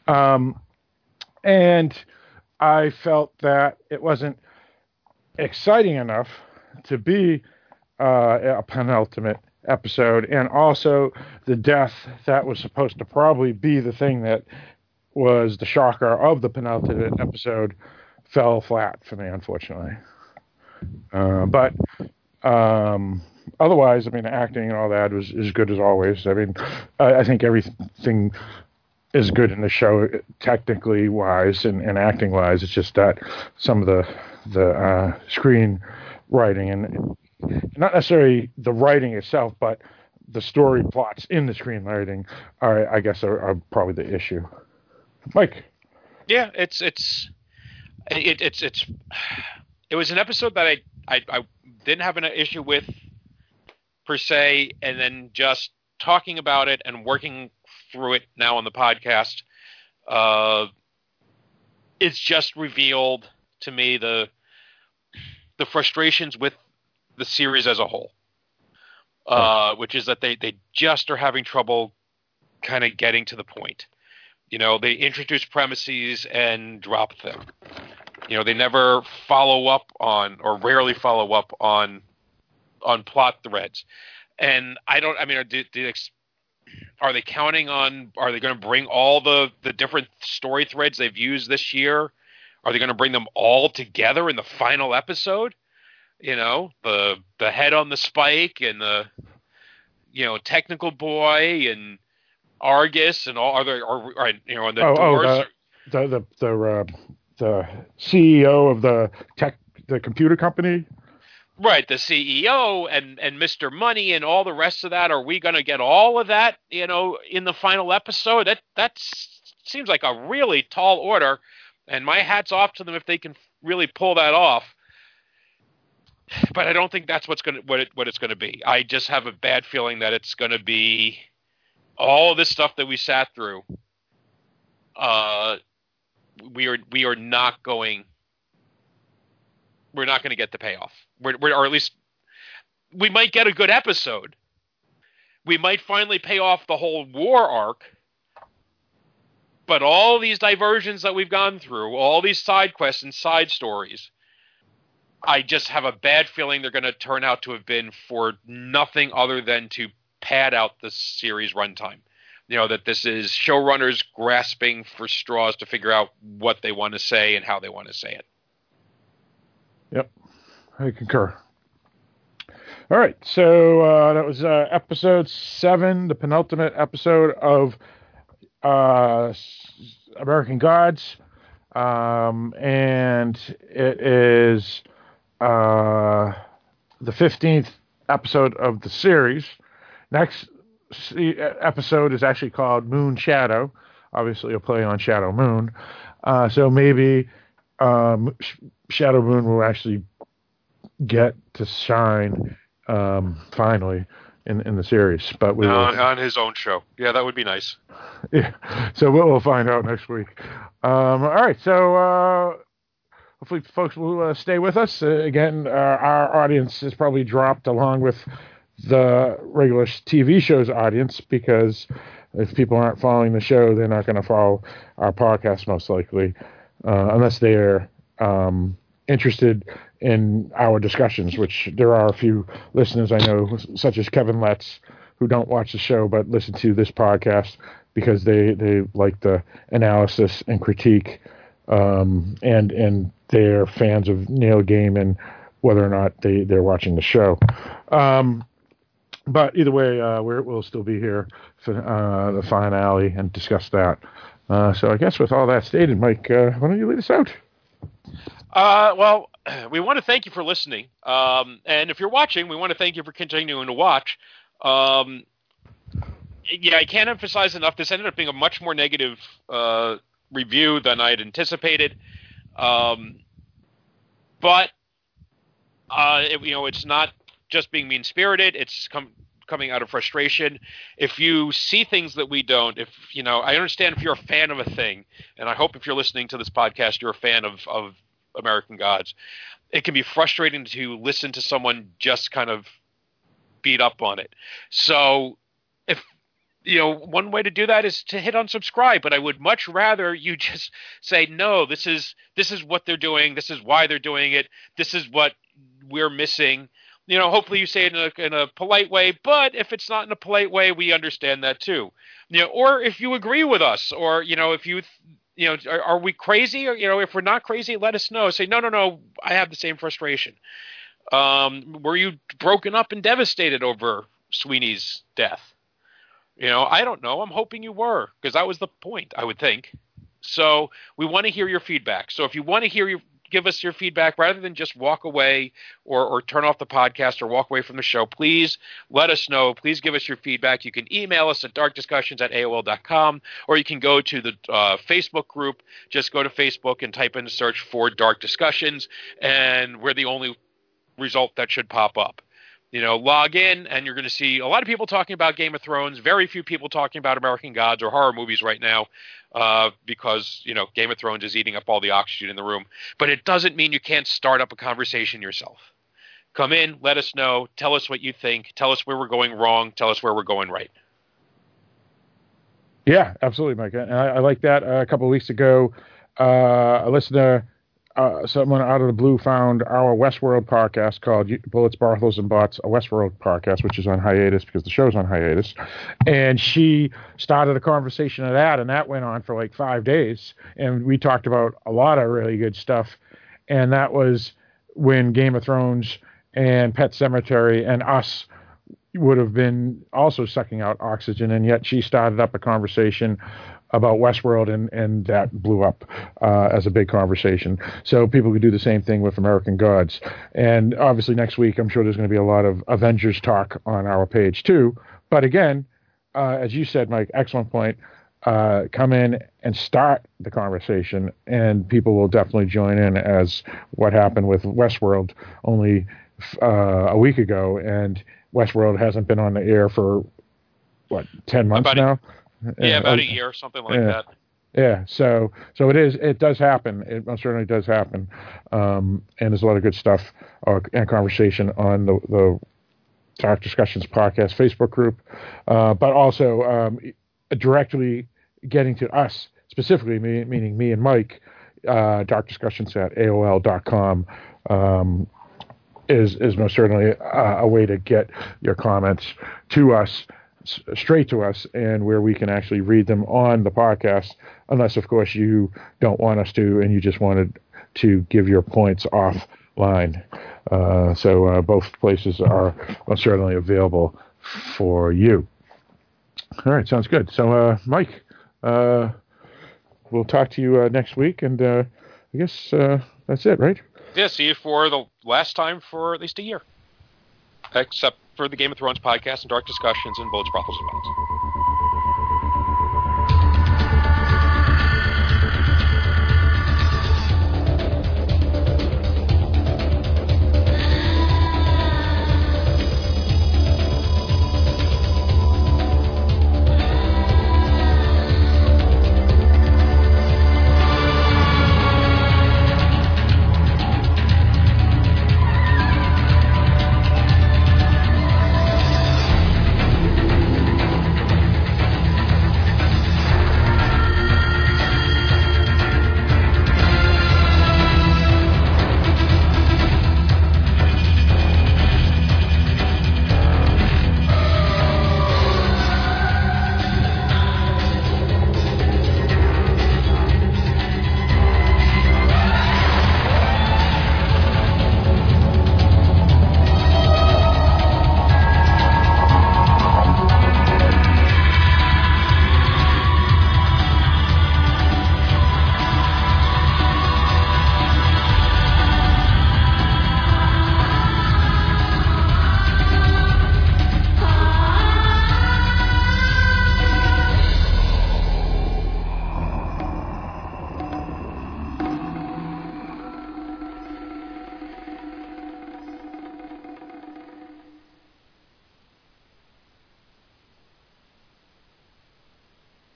And I felt that it wasn't exciting enough to be a penultimate episode, and also the death that was supposed to probably be the thing that was the shocker of the penultimate episode fell flat for me, unfortunately. But otherwise, I mean, the acting and all that was as good as always. I mean, I think everything is good in the show, technically wise and acting wise. It's just that some of the screen writing, and not necessarily the writing itself, but the story plots in the screenwriting are probably the issue. Mike. Yeah, it was an episode that I didn't have an issue with per se, and then just talking about it and working through it now on the podcast, it's just revealed to me the frustrations with the series as a whole, which is that they just are having trouble kind of getting to the point. You know, they introduce premises and drop them. You know, they never follow up on, or rarely follow up on plot threads. And are they counting on, are they going to bring all the different story threads they've used this year? Are they going to bring them all together in the final episode? You know, the head on the spike and the, technical boy and Argus and all other, and the doors. The CEO of the computer company. Right, the CEO and Mr. Money and all the rest of that. Are we going to get all of that, in the final episode? That seems like a really tall order, and my hat's off to them if they can really pull that off. But I don't think that's what it's going to be. I just have a bad feeling that it's going to be all of this stuff that we sat through. We are not going. We're not going to get the payoff. Or at least we might get a good episode. We might finally pay off the whole war arc. But all these diversions that we've gone through, all these side quests and side stories, I just have a bad feeling they're going to turn out to have been for nothing other than to pad out the series runtime. that this is showrunners grasping for straws to figure out what they want to say and how they want to say it. Yep, I concur. All right, so that was episode 7, the penultimate episode of American Gods, and it is the 15th episode of the series. Next episode is actually called Moon Shadow. Obviously, a play on Shadow Moon. So maybe Shadow Moon will actually get to shine finally in the series. But we will on his own show. Yeah, that would be nice. Yeah. So we'll find out next week. All right. So hopefully folks will stay with us. Again, our audience has probably dropped along with the regular TV show's audience, because if people aren't following the show, they're not going to follow our podcast most likely, unless they're interested in our discussions, which there are a few listeners I know, such as Kevin Letts, who don't watch the show but listen to this podcast because they like the analysis and critique, and they're fans of Neil Gaiman, whether or not they're watching the show. But either way, we'll still be here for the finale and discuss that. So I guess with all that stated, Mike, why don't you lead us out? Well, we want to thank you for listening. And if you're watching, we want to thank you for continuing to watch. I can't emphasize enough, this ended up being a much more negative review than I had anticipated. But it's not just being mean-spirited. It's coming out of frustration. If you see things that we don't, I understand if you're a fan of a thing, and I hope if you're listening to this podcast, you're a fan of American Gods. It can be frustrating to listen to someone just kind of beat up on it. So if, one way to do that is to hit unsubscribe, but I would much rather you just say, no, this is what they're doing. This is why they're doing it. This is what we're missing. Hopefully you say it in a polite way, but if it's not in a polite way, we understand that too. Or if you agree with us, or, if you, are we crazy? Or, if we're not crazy, let us know. Say, no, I have the same frustration. Were you broken up and devastated over Sweeney's death? I don't know. I'm hoping you were, because that was the point, I would think. So we want to hear your feedback. So if you want to give us your feedback rather than just walk away or turn off the podcast or walk away from the show, please let us know. Please give us your feedback. You can email us at darkdiscussions@AOL.com, or you can go to the Facebook group. Just go to Facebook and type in the search for Dark Discussions, and we're the only result that should pop up. Log in, and you're going to see a lot of people talking about Game of Thrones, very few people talking about American Gods or horror movies right now, because, Game of Thrones is eating up all the oxygen in the room. But it doesn't mean you can't start up a conversation yourself. Come in, let us know, tell us what you think, tell us where we're going wrong, tell us where we're going right. Yeah, absolutely, Mike. And I like that. A couple of weeks ago, a listener, someone out of the blue, found our Westworld podcast called Bullets, Barthols, and Bots, a Westworld podcast, which is on hiatus because the show's on hiatus. And she started a conversation of that, and that went on for like 5 days. And we talked about a lot of really good stuff. And that was when Game of Thrones and Pet Sematary and Us would have been also sucking out oxygen. And yet she started up a conversation about Westworld, and that blew up as a big conversation. So people could do the same thing with American Gods. And obviously next week, I'm sure there's going to be a lot of Avengers talk on our page too. But again, as you said, Mike, excellent point. Come in and start the conversation, and people will definitely join in, as what happened with Westworld only a week ago. And Westworld hasn't been on the air for, 10 months now? Yeah, about a year, something like that. Yeah, so it does happen. It most certainly does happen. And there's a lot of good stuff and conversation on the Dark Discussions podcast Facebook group, but also directly getting to us, specifically meaning me and Mike, darkdiscussions@AOL.com is most certainly a way to get your comments to us straight to us, and where we can actually read them on the podcast, unless, of course, you don't want us to, and you just wanted to give your points offline. So both places are certainly available for you. All right, sounds good. So, Mike, we'll talk to you next week, and I guess that's it, right? Yeah, see you for the last time for at least a year. Except for the Game of Thrones podcast and Dark Discussions and Bullets, Brothels, and Bones.